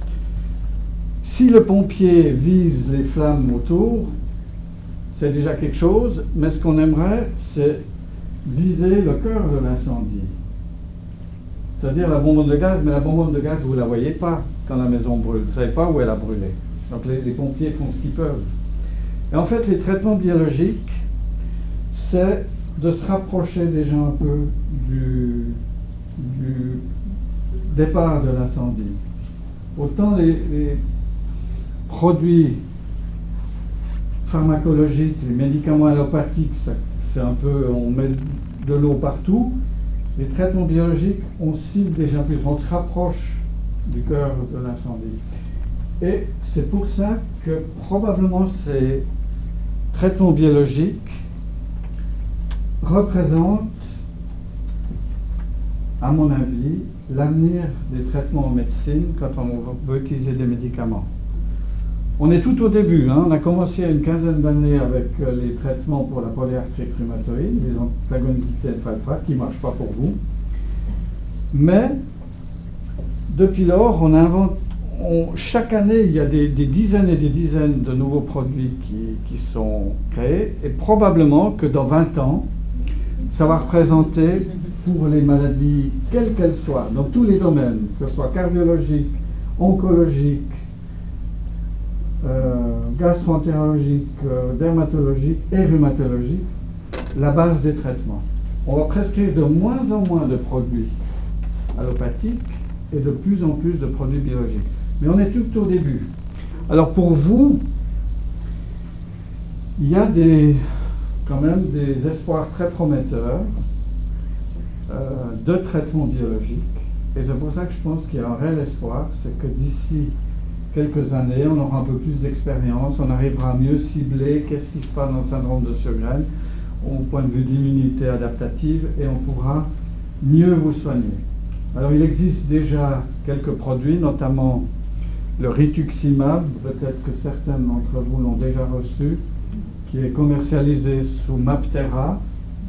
Speaker 1: Si le pompier vise les flammes autour, c'est déjà quelque chose, mais ce qu'on aimerait, c'est viser le cœur de l'incendie. C'est-à-dire la bonbonne de gaz, mais la bonbonne de gaz, vous ne la voyez pas quand la maison brûle. Vous ne savez pas où elle a brûlé. Donc les, les pompiers font ce qu'ils peuvent. Et en fait, les traitements biologiques, c'est de se rapprocher déjà un peu du, du départ de l'incendie. Autant les, les produits pharmacologiques, les médicaments allopathiques, c'est un peu, on met de l'eau partout. Les traitements biologiques, on cible déjà plus, on se rapproche du cœur de l'incendie. Et c'est pour ça que probablement ces traitements biologiques représentent, à mon avis, l'avenir des traitements en médecine quand on veut utiliser des médicaments. On est tout au début, hein. On a commencé il y a une quinzaine d'années avec euh, les traitements pour la polyarthrite rhumatoïde, les antagonistes alpha qui ne marchent pas pour vous. Mais, depuis lors, on invente, on, chaque année, il y a des, des dizaines et des dizaines de nouveaux produits qui, qui sont créés, et probablement que dans vingt ans, ça va représenter, pour les maladies, quelles qu'elles soient, dans tous les domaines, que ce soit cardiologique, oncologique, Euh, gastro-entérologique, euh, dermatologique et rhumatologique, la base des traitements. On va prescrire de moins en moins de produits allopathiques et de plus en plus de produits biologiques. Mais on est tout au début. Alors pour vous, il y a des, quand même des espoirs très prometteurs euh, de traitements biologiques. Et c'est pour ça que je pense qu'il y a un réel espoir, c'est que d'ici quelques années, on aura un peu plus d'expérience, on arrivera à mieux cibler qu'est-ce qui se passe dans le syndrome de Sjögren au point de vue d'immunité adaptative et on pourra mieux vous soigner. Alors il existe déjà quelques produits, notamment le rituximab, peut-être que certains d'entre vous l'ont déjà reçu, qui est commercialisé sous Maptera.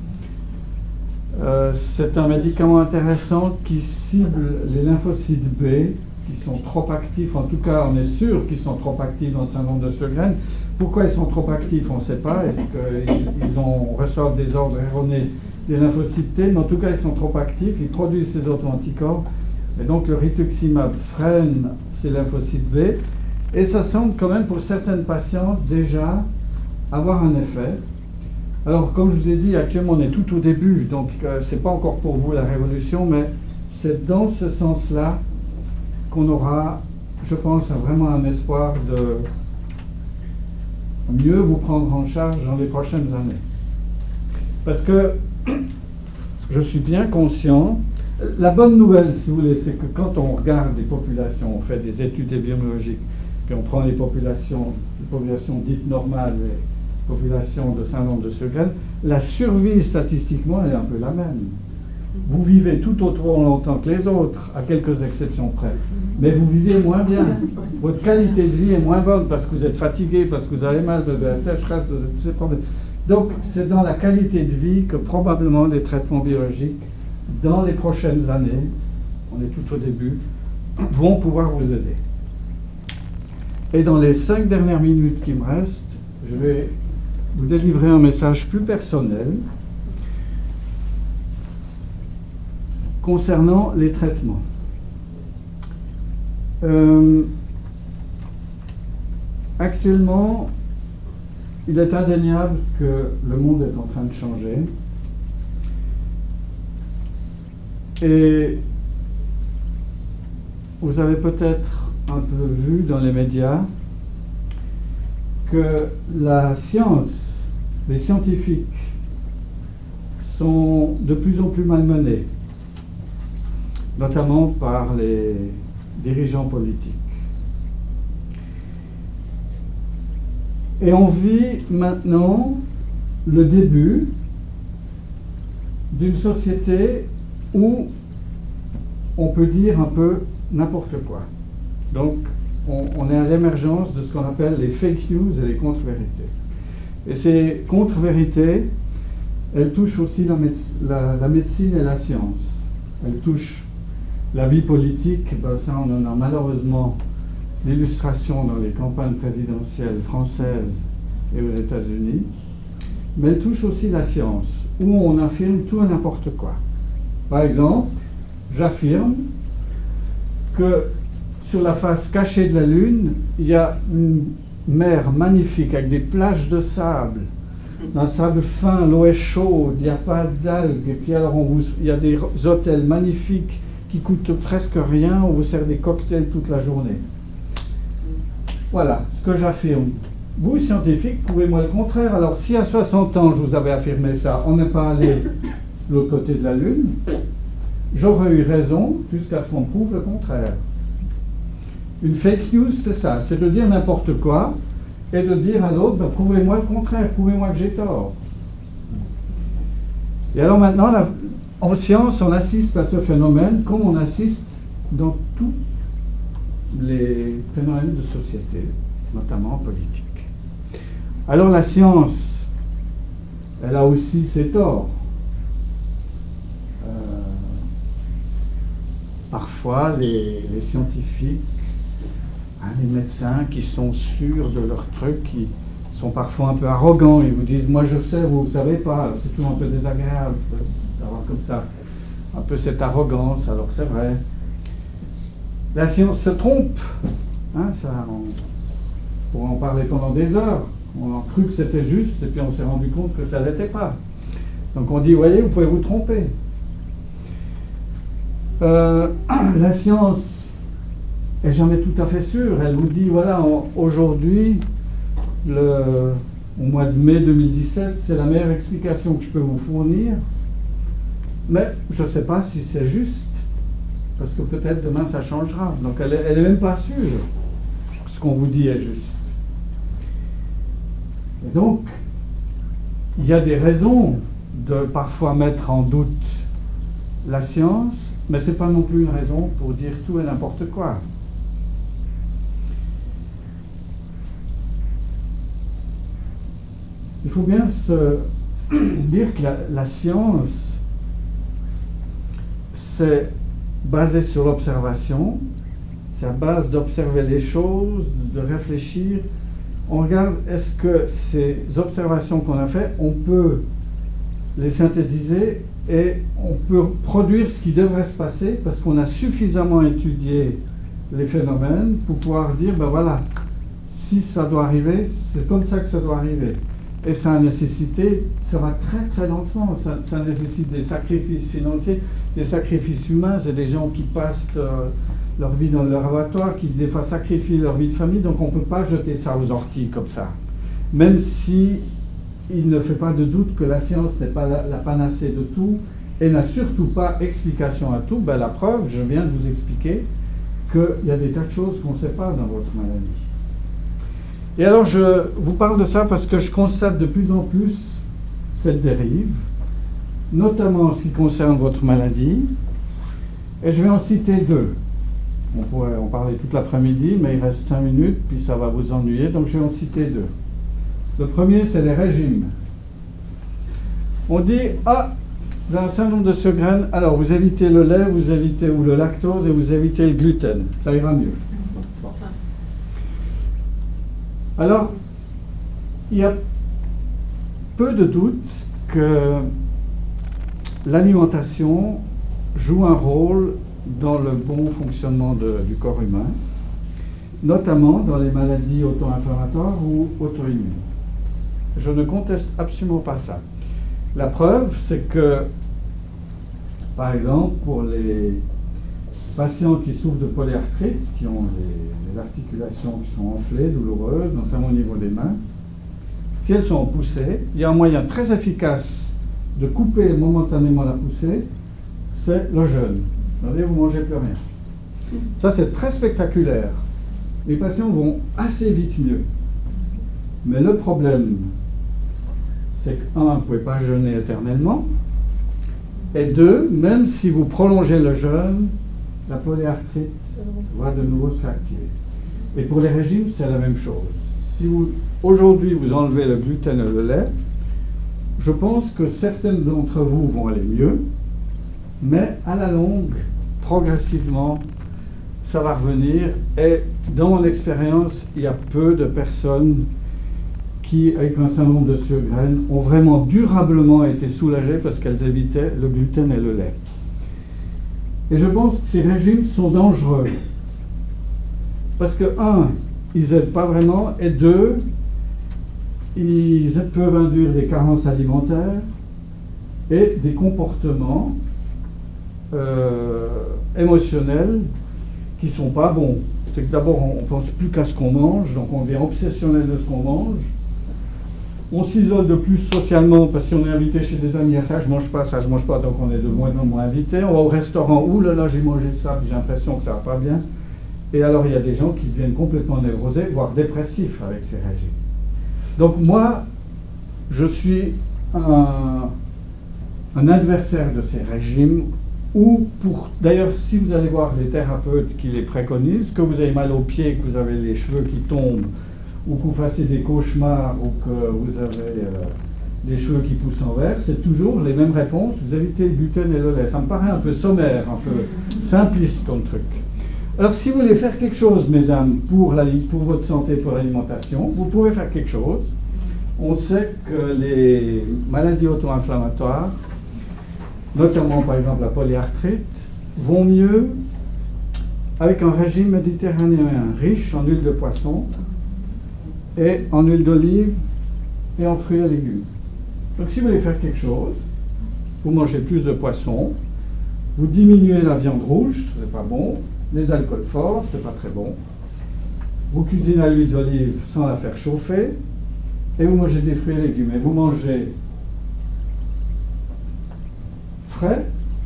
Speaker 1: Euh, c'est un médicament intéressant qui cible les lymphocytes B, qui sont trop actifs, en tout cas on est sûr qu'ils sont trop actifs dans le syndrome de Sjögren. Pourquoi ils sont trop actifs, on ne sait pas. Est-ce qu'ils ils ont, reçoivent des ordres erronés des lymphocytes T, mais en tout cas ils sont trop actifs, ils produisent ces auto-anticorps, et donc le rituximab freine ces lymphocytes B, et ça semble quand même pour certaines patientes déjà avoir un effet. Alors comme je vous ai dit, actuellement on est tout au début, donc euh, c'est pas encore pour vous la révolution, mais c'est dans ce sens-là qu'on aura, je pense, vraiment un espoir de, mieux vous prendre en charge dans les prochaines années. Parce que je suis bien conscient, la bonne nouvelle, si vous voulez, c'est que quand on regarde les populations, on fait des études épidémiologiques, puis on prend les populations, les populations dites normales, les populations de syndrome de Sjögren, la survie statistiquement elle est un peu la même. Vous vivez tout autant longtemps que les autres, à quelques exceptions près, mais vous vivez moins bien. Votre qualité de vie est moins bonne parce que vous êtes fatigué, parce que vous avez mal, vous avez la sécheresse, vous avez tous ces problèmes. Donc c'est dans la qualité de vie que probablement les traitements biologiques, dans les prochaines années, on est tout au début, vont pouvoir vous aider. Et dans les cinq dernières minutes qui me restent, je vais vous délivrer un message plus personnel concernant les traitements. Euh, actuellement, il est indéniable que le monde est en train de changer. Et vous avez peut-être un peu vu dans les médias que la science, les scientifiques sont de plus en plus malmenés, notamment par les dirigeants politiques. Et on vit maintenant le début d'une société où on peut dire un peu n'importe quoi. Donc, on, on est à l'émergence de ce qu'on appelle les fake news et les contre-vérités. Et ces contre-vérités, elles touchent aussi la, méde la, la médecine et la science. Elles touchent la vie politique, ben ça on en a malheureusement l'illustration dans les campagnes présidentielles françaises et aux États-Unis, mais elles touchent aussi la science, où on affirme tout et n'importe quoi. Par exemple, j'affirme que sur la face cachée de la Lune, il y a une mer magnifique avec des plages de sable. Dans le sable fin, l'eau est chaude, il n'y a pas d'algues, et puis alors on vous, il y a des hôtels magnifiques qui coûtent presque rien, on vous sert des cocktails toute la journée. Voilà ce que j'affirme. Vous, scientifiques, prouvez-moi le contraire. Alors, si à soixante ans, je vous avais affirmé ça, on n'est pas allé de l'autre côté de la Lune, j'aurais eu raison jusqu'à ce qu'on prouve le contraire. Une fake news, c'est ça, c'est de dire n'importe quoi et de dire à l'autre, ben, prouvez-moi le contraire, prouvez-moi que j'ai tort. Et alors maintenant, la, en science, on assiste à ce phénomène comme on assiste dans tous les phénomènes de société, notamment politiques. Alors la science, elle a aussi ses torts. Euh, parfois, les, les scientifiques, hein, les médecins qui sont sûrs de leur truc, qui sont parfois un peu arrogants, ils vous disent « moi je sais, vous ne savez pas », c'est toujours un peu désagréable d'avoir comme ça, un peu cette arrogance, alors c'est vrai. La science se trompe, hein, ça, on pourrait en parler pendant des heures. On a cru que c'était juste et puis on s'est rendu compte que ça ne l'était pas. Donc on dit, voyez, vous pouvez vous tromper. Euh, la science est jamais tout à fait sûre. Elle vous dit, voilà, aujourd'hui, le, au mois de mai deux mille dix-sept, c'est la meilleure explication que je peux vous fournir. Mais je ne sais pas si c'est juste. Parce que peut-être demain ça changera. Donc elle n'est elle est même pas sûre que ce qu'on vous dit est juste. Et donc, il y a des raisons de parfois mettre en doute la science, mais ce n'est pas non plus une raison pour dire tout et n'importe quoi. Il faut bien se dire que la, la science, c'est basé sur l'observation, c'est à base d'observer les choses, de réfléchir. On regarde, est-ce que ces observations qu'on a faites, on peut les synthétiser et on peut produire ce qui devrait se passer parce qu'on a suffisamment étudié les phénomènes pour pouvoir dire, ben voilà, si ça doit arriver, c'est comme ça que ça doit arriver. Et ça a nécessité, ça va très très lentement, ça, ça nécessite des sacrifices financiers, des sacrifices humains, c'est des gens qui passent euh, leur vie dans leur abattoir, qui des fois sacrifient leur vie de famille, donc on ne peut pas jeter ça aux orties comme ça. même si il ne fait pas de doute que la science n'est pas la, la panacée de tout et n'a surtout pas explication à tout. Ben, la preuve, je viens de vous expliquer qu'il y a des tas de choses qu'on ne sait pas dans votre maladie. Et alors je vous parle de ça parce que je constate de plus en plus cette dérive, notamment en ce qui concerne votre maladie, et je vais en citer deux. On pourrait en parler toute l'après-midi, mais il reste cinq minutes, puis ça va vous ennuyer, donc je vais en citer deux. Le premier, c'est les régimes. On dit, ah, dans un certain nombre de ce graines, alors vous évitez le lait, vous évitez ou le lactose et vous évitez le gluten, ça ira mieux. Bon. Alors, il y a peu de doute que l'alimentation joue un rôle dans le bon fonctionnement de, du corps humain, notamment dans les maladies auto-inflammatoires ou auto-immunes. Je ne conteste absolument pas ça. La preuve, c'est que, par exemple, pour les patients qui souffrent de polyarthrite, qui ont les, les articulations qui sont enflées, douloureuses, notamment au niveau des mains, si elles sont poussées, il y a un moyen très efficace de couper momentanément la poussée, c'est le jeûne. Regardez, vous ne mangez plus rien. Ça, c'est très spectaculaire. Les patients vont assez vite mieux. Mais le problème, c'est que, un, vous ne pouvez pas jeûner éternellement, et deux, même si vous prolongez le jeûne, la polyarthrite va de nouveau se réactiver. Et pour les régimes, c'est la même chose. Si vous, aujourd'hui, vous enlevez le gluten et le lait, je pense que certaines d'entre vous vont aller mieux, mais à la longue, progressivement, ça va revenir. Et dans mon expérience, il y a peu de personnes qui, avec un certain nombre de surgraines, ont vraiment durablement été soulagées parce qu'elles évitaient le gluten et le lait. Et je pense que ces régimes sont dangereux. Parce que, un, ils n'aident pas vraiment, et deux, ils peuvent induire des carences alimentaires et des comportements euh, émotionnels qui ne sont pas bons. C'est que d'abord, on ne pense plus qu'à ce qu'on mange, donc on devient obsessionnel de ce qu'on mange. On s'isole de plus socialement parce qu'on est invité chez des amis, ça je mange pas, ça je mange pas, donc on est de moins en moins invité. On va au restaurant, ouh là là, j'ai mangé ça, puis j'ai l'impression que ça va pas bien. Et alors il y a des gens qui deviennent complètement névrosés, voire dépressifs avec ces régimes. Donc moi, je suis un, un adversaire de ces régimes, ou pour, d'ailleurs, si vous allez voir les thérapeutes qui les préconisent, que vous avez mal aux pieds, que vous avez les cheveux qui tombent, ou que vous fassiez des cauchemars, ou que vous avez euh, les cheveux qui poussent en vert, c'est toujours les mêmes réponses, vous évitez le gluten et le lait. Ça me paraît un peu sommaire, un peu simpliste comme truc. Alors si vous voulez faire quelque chose, mesdames, pour, la, pour votre santé, pour l'alimentation, vous pouvez faire quelque chose. On sait que les maladies auto-inflammatoires, notamment par exemple la polyarthrite, vont mieux avec un régime méditerranéen riche en huile de poisson et en huile d'olive et en fruits et légumes. Donc si vous voulez faire quelque chose, vous mangez plus de poisson, vous diminuez la viande rouge, c'est pas bon, les alcools forts, c'est pas très bon, vous cuisinez à l'huile d'olive sans la faire chauffer, et vous mangez des fruits et légumes. Et vous mangez frais,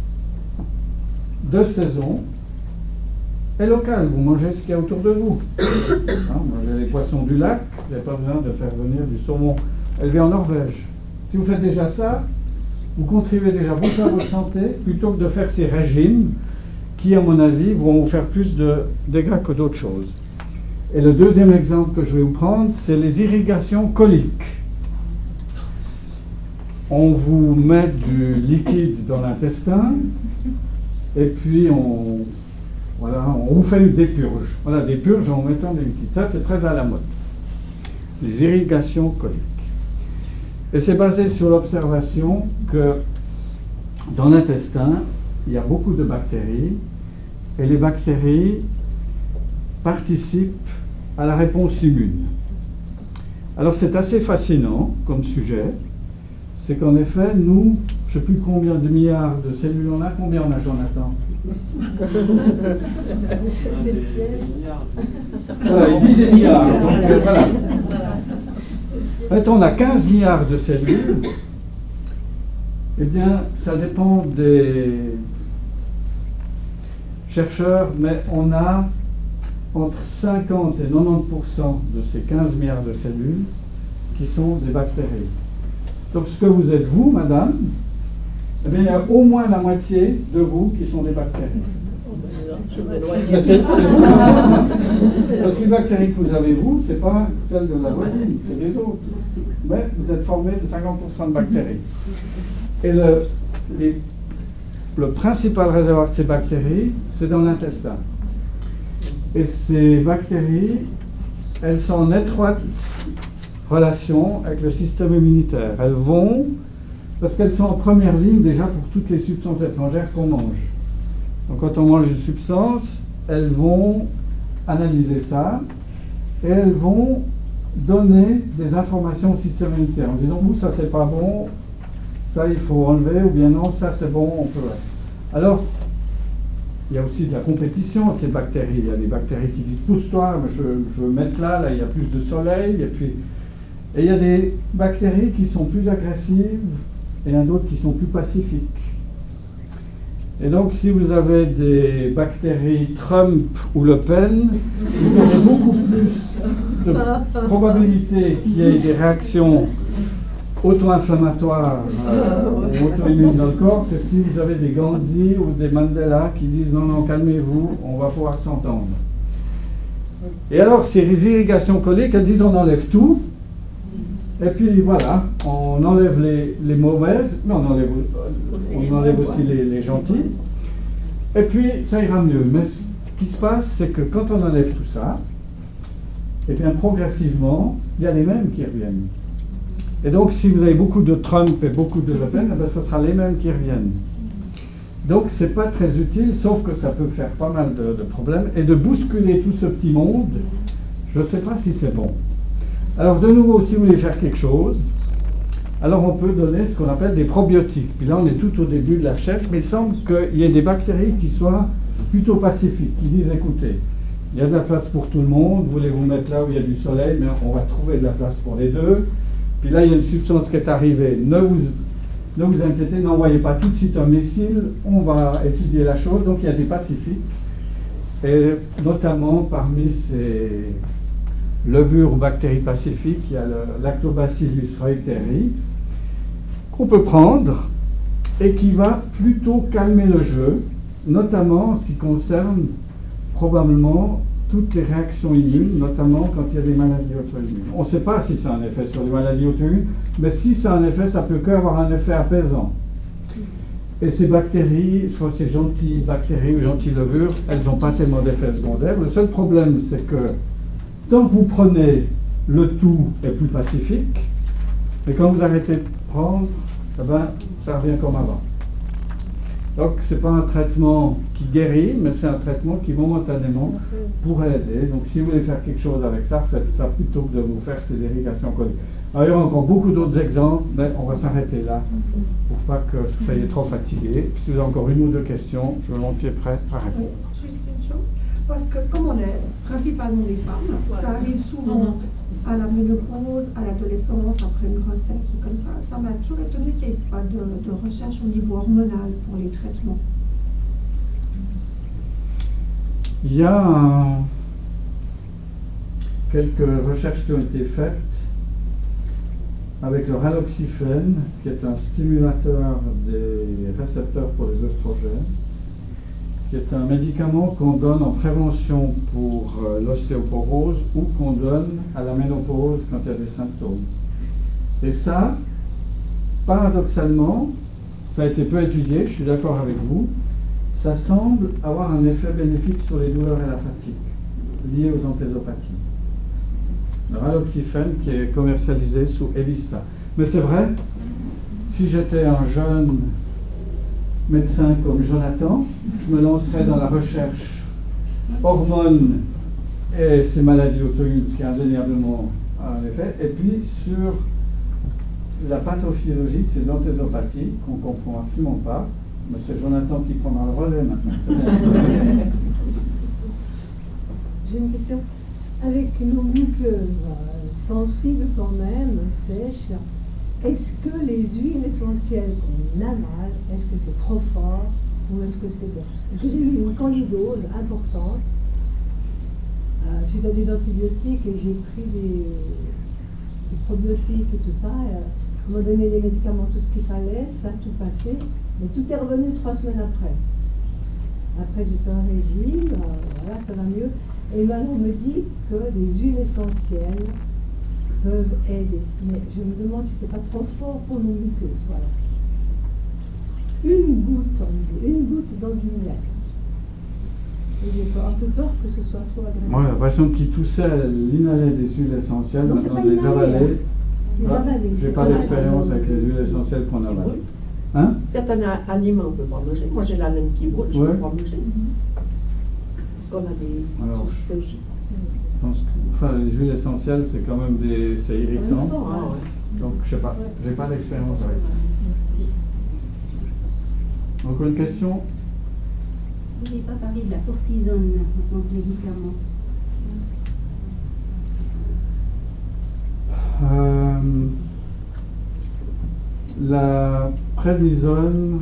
Speaker 1: de saison et local. Vous mangez ce qu'il y a autour de vous. Hein, vous mangez les poissons du lac, vous n'avez pas besoin de faire venir du saumon élevé en Norvège. Si vous faites déjà ça, vous contribuez déjà beaucoup à votre santé, plutôt que de faire ces régimes qui, à mon avis, vont vous faire plus de dégâts que d'autres choses. Et le deuxième exemple que je vais vous prendre, c'est les irrigations coliques. On vous met du liquide dans l'intestin, et puis on, voilà, on vous fait des purges. Voilà, des purges en mettant des liquides. Ça, c'est très à la mode. Les irrigations coliques. Et c'est basé sur l'observation que dans l'intestin, il y a beaucoup de bactéries, et les bactéries participent à la réponse immune. Alors c'est assez fascinant comme sujet, c'est qu'en effet, nous, je ne sais plus combien de milliards de cellules on a, combien on a, Jonathan? Voilà, il dit des milliards, donc euh, voilà. En fait, on a quinze milliards de cellules. Eh bien, ça dépend des chercheurs, mais on a entre cinquante et quatre-vingt-dix pour cent de ces quinze milliards de cellules qui sont des bactéries. Donc, ce que vous êtes, vous, madame, eh bien, il y a au moins la moitié de vous qui sont des bactéries. Mais c'est, c'est vous, parce que les bactéries que vous avez, vous, c'est pas celles de la voisine, c'est les autres. Mais vous êtes formé de cinquante pour cent de bactéries. Et le, les, le principal réservoir de ces bactéries, c'est dans l'intestin. Et ces bactéries, elles sont en étroite relation avec le système immunitaire. Elles vont, parce qu'elles sont en première ligne déjà pour toutes les substances étrangères qu'on mange. Donc quand on mange une substance, elles vont analyser ça et elles vont donner des informations au système immunitaire en disant, vous, ça c'est pas bon, ça il faut enlever, ou bien non, ça c'est bon, on peut. Alors, il y a aussi de la compétition entre ces bactéries. Il y a des bactéries qui disent, pousse-toi, je, je veux mettre là, là il y a plus de soleil, et puis... Et il y a des bactéries qui sont plus agressives et il y en a d'autres qui sont plus pacifiques. Et donc, si vous avez des bactéries Trump ou Le Pen, vous aurez beaucoup plus de probabilité qu'il y ait des réactions auto-inflammatoires euh, ou auto-immunes dans le corps que si vous avez des Gandhi ou des Mandela qui disent non, non, calmez-vous, on va pouvoir s'entendre. Et alors, ces irrigations coliques, elles disent on enlève tout. Et puis voilà, on enlève les, les mauvaises, mais on enlève, on enlève aussi les, les gentilles. Et puis ça ira mieux. Mais ce qui se passe, c'est que quand on enlève tout ça, et bien progressivement, il y a les mêmes qui reviennent. Et donc si vous avez beaucoup de Trump et beaucoup de Le Pen, eh bien, ce sera les mêmes qui reviennent. Donc c'est pas très utile, sauf que ça peut faire pas mal de, de problèmes. Et de bousculer tout ce petit monde, je ne sais pas si c'est bon. Alors de nouveau, si vous voulez faire quelque chose, alors on peut donner ce qu'on appelle des probiotiques. Puis là, on est tout au début de la recherche, mais il semble qu'il y ait des bactéries qui soient plutôt pacifiques, qui disent, écoutez, il y a de la place pour tout le monde, vous voulez vous mettre là où il y a du soleil, mais on va trouver de la place pour les deux. Puis là, il y a une substance qui est arrivée, ne vous, ne vous inquiétez, n'envoyez pas tout de suite un missile, on va étudier la chose. Donc il y a des pacifiques, et notamment parmi ces... levures ou bactéries pacifiques, il y a le Lactobacillus reuteri qu'on peut prendre et qui va plutôt calmer le jeu, notamment en ce qui concerne probablement toutes les réactions immunes, notamment quand il y a des maladies auto-immunes. On ne sait pas si ça a un effet sur les maladies auto-immunes, mais si ça a un effet, ça peut qu'avoir un effet apaisant. Et ces bactéries, soit ces gentilles bactéries ou gentilles levures, elles n'ont pas tellement d'effets secondaires. Le seul problème, c'est que tant que vous prenez, le tout est plus pacifique, mais quand vous arrêtez de prendre, eh ben, ça revient comme avant. Donc, ce n'est pas un traitement qui guérit, mais c'est un traitement qui momentanément pourrait aider. Donc, si vous voulez faire quelque chose avec ça, faites ça plutôt que de vous faire ces irrigations coliques. Alors, il y aura encore beaucoup d'autres exemples, mais on va s'arrêter là pour pas que vous soyez trop fatigués. Si vous avez encore une ou deux questions, je suis volontiers prêt à répondre.
Speaker 2: Juste une chose. Parce que comme on est principalement des femmes, ça arrive souvent à la ménopause, à l'adolescence, après une grossesse, ou comme ça. Ça m'a toujours étonné qu'il n'y ait pas de, de recherche au niveau hormonal pour les traitements.
Speaker 1: Il y a un, quelques recherches qui ont été faites avec le raloxifène, qui est un stimulateur des récepteurs pour les oestrogènes, qui est un médicament qu'on donne en prévention pour euh, l'ostéoporose ou qu'on donne à la ménopause quand il y a des symptômes. Et ça, paradoxalement, ça a été peu étudié, je suis d'accord avec vous, ça semble avoir un effet bénéfique sur les douleurs et la fatigue liées aux anthésopathies. Le raloxifène qui est commercialisé sous Evista. Mais c'est vrai, si j'étais un jeune médecin comme Jonathan, je me lancerais dans la recherche hormones et ces maladies auto-immunes, ce qui indéniablement a un effet, et puis sur la pathophysiologie de ces anthésopathies qu'on ne comprend absolument pas. Mais c'est Jonathan qui prendra le relais maintenant.
Speaker 3: J'ai une question. Avec nos muqueuses, sensible quand même, sèche. Est-ce que les huiles essentielles qu'on avale, est-ce que c'est trop fort ou est-ce que c'est bien? Parce que j'ai eu une candidose importante euh, suite à des antibiotiques et j'ai pris des, des probiotiques et tout ça. Et, euh, on m'a donné les médicaments, tout ce qu'il fallait, ça a tout passé, mais tout est revenu trois semaines après. Après j'ai fait un régime, euh, voilà, ça va mieux. Et maintenant on me dit que les huiles essentielles peuvent aider. Mais je me demande si c'est pas trop fort pour nos muqueuses. Voilà. Une goutte, une goutte dans du lait. Et j'ai peur, un peu peur que ce soit trop agressif.
Speaker 1: Moi, la façon qui toussait à l'inhaler des huiles essentielles,
Speaker 3: Non,
Speaker 1: maintenant
Speaker 3: c'est pas
Speaker 1: de les
Speaker 3: inhaler,
Speaker 1: avaler.
Speaker 3: Les
Speaker 1: Ah,
Speaker 3: avaler,
Speaker 1: j'ai
Speaker 3: c'est
Speaker 1: pas
Speaker 3: pas
Speaker 1: d'expérience
Speaker 3: la-
Speaker 1: avec les huiles essentielles qu'on avale. Hein?
Speaker 4: Certains a- aliments, on ne peut pas manger. Moi, j'ai la langue qui brûle, je ne
Speaker 1: Ouais.
Speaker 4: peux pas manger. Parce qu'on a des...
Speaker 1: Alors,
Speaker 4: c'est aussi-
Speaker 1: Je pense que, enfin, les huiles essentielles, c'est quand même des, c'est irritant.
Speaker 3: fort,
Speaker 4: Ah,
Speaker 3: hein.
Speaker 4: ouais.
Speaker 1: Donc, je sais pas, j'ai pas d'expérience avec ça. Encore une question?
Speaker 5: Vous n'avez pas parlé de la cortisone en tant que médicament.
Speaker 1: Euh, la prédnisone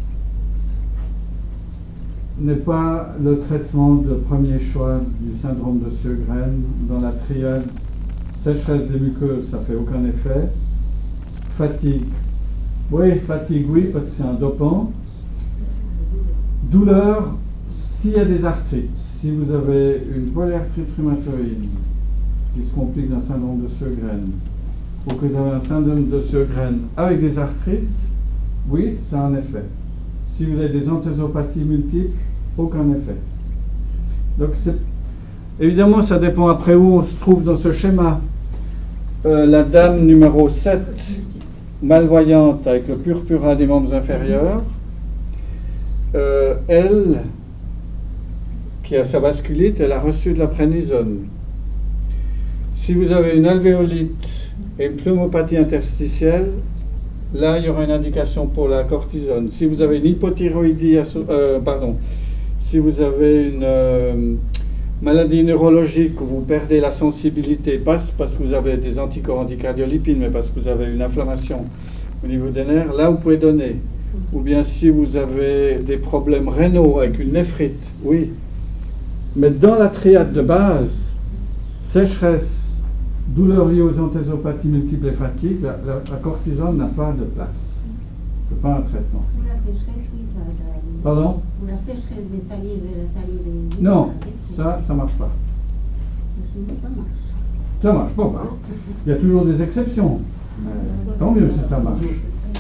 Speaker 1: n'est pas le traitement de premier choix du syndrome de Sjögren. Dans la triade sécheresse des muqueuses, ça fait aucun effet. Fatigue, oui, fatigue, oui, parce que c'est un dopant. Douleur, s'il y a des arthrites, si vous avez une polyarthrite rhumatoïde qui se complique d'un syndrome de Sjögren, ou que vous avez un syndrome de Sjögren avec des arthrites, oui, ça a un effet. Si vous avez des enthésopathies multiples, aucun effet. Donc, c'est... évidemment, ça dépend après où on se trouve dans ce schéma. Euh, la dame numéro sept, malvoyante avec le purpura des membres inférieurs, euh, elle, qui a sa vasculite, elle a reçu de la prédnisone. Si vous avez une alvéolite et une pneumopathie interstitielle, là, il y aura une indication pour la cortisone. Si vous avez une hypothyroïdie, euh, pardon, si vous avez une euh, maladie neurologique où vous perdez la sensibilité, pas parce que vous avez des anticorps anticardiolipines, mais parce que vous avez une inflammation au niveau des nerfs, là, vous pouvez donner. Ou bien si vous avez des problèmes rénaux avec une néphrite, oui. Mais dans la triade de base, sécheresse, douleur liée aux enthésopathies multiples et fatigue, la, la, la cortisone n'a pas de place. Ce n'est pas un traitement.
Speaker 5: Pour la sécheresse, oui, ça aide.
Speaker 1: Pardon?
Speaker 5: Pour la sécheresse des salives et la salive des yeux.
Speaker 1: Non, ça, ça marche pas.
Speaker 5: Ça marche.
Speaker 1: Ça marche pas. Bah. Il y a toujours des exceptions. Mais tant mieux si ça marche.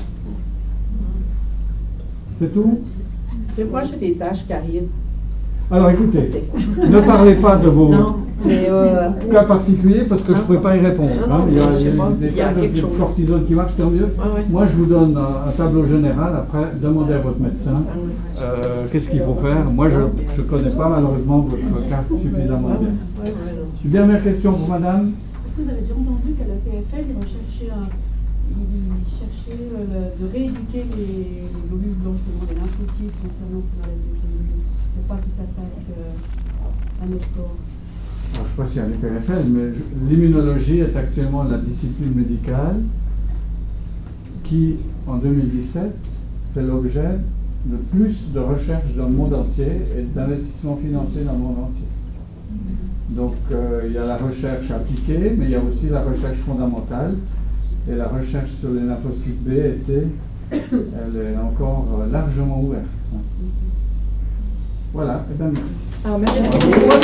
Speaker 1: C'est tout?
Speaker 4: Mais moi, j'ai des taches qui arrivent.
Speaker 1: Alors écoutez, ne parlez pas de vos
Speaker 4: Non, mais... Euh,
Speaker 1: cas particuliers parce que je ne pourrais pas y répondre.
Speaker 4: Non,
Speaker 1: hein.
Speaker 4: non,
Speaker 1: Il y a,
Speaker 4: je
Speaker 1: il y a
Speaker 4: pense
Speaker 1: des
Speaker 4: qu'il y a
Speaker 1: cas de,
Speaker 4: quelque
Speaker 1: de
Speaker 4: chose.
Speaker 1: cortisone qui marchent, tant mieux.
Speaker 4: Ouais, ouais.
Speaker 1: Moi, je vous donne un, un tableau général. Après, demandez à votre médecin euh, qu'est-ce qu'il faut faire. Moi, je ne connais pas malheureusement votre cas suffisamment bien.
Speaker 4: ouais, ouais, non.
Speaker 1: Une dernière question pour madame.
Speaker 6: Est-ce que vous avez déjà entendu qu'à la P F L, ils recherchaient un, ils cherchaient euh, de rééduquer les, les globules blancs, justement, les lymphocytes concernant ces maladies auto-immunes, pour pas qu'ils s'attaquent euh, à notre corps?
Speaker 1: Alors, je ne sais pas s'il y a les P F L, mais je- l'immunologie est actuellement la discipline médicale qui, en deux mille dix-sept, fait l'objet de plus de recherches dans le monde entier et d'investissements financiers dans le monde entier. Donc, euh, il y a la recherche appliquée, mais il y a aussi la recherche fondamentale. Et la recherche sur les lymphocytes B et T, elle est encore euh, largement ouverte. Voilà, et bien merci.
Speaker 4: Ah, merci beaucoup.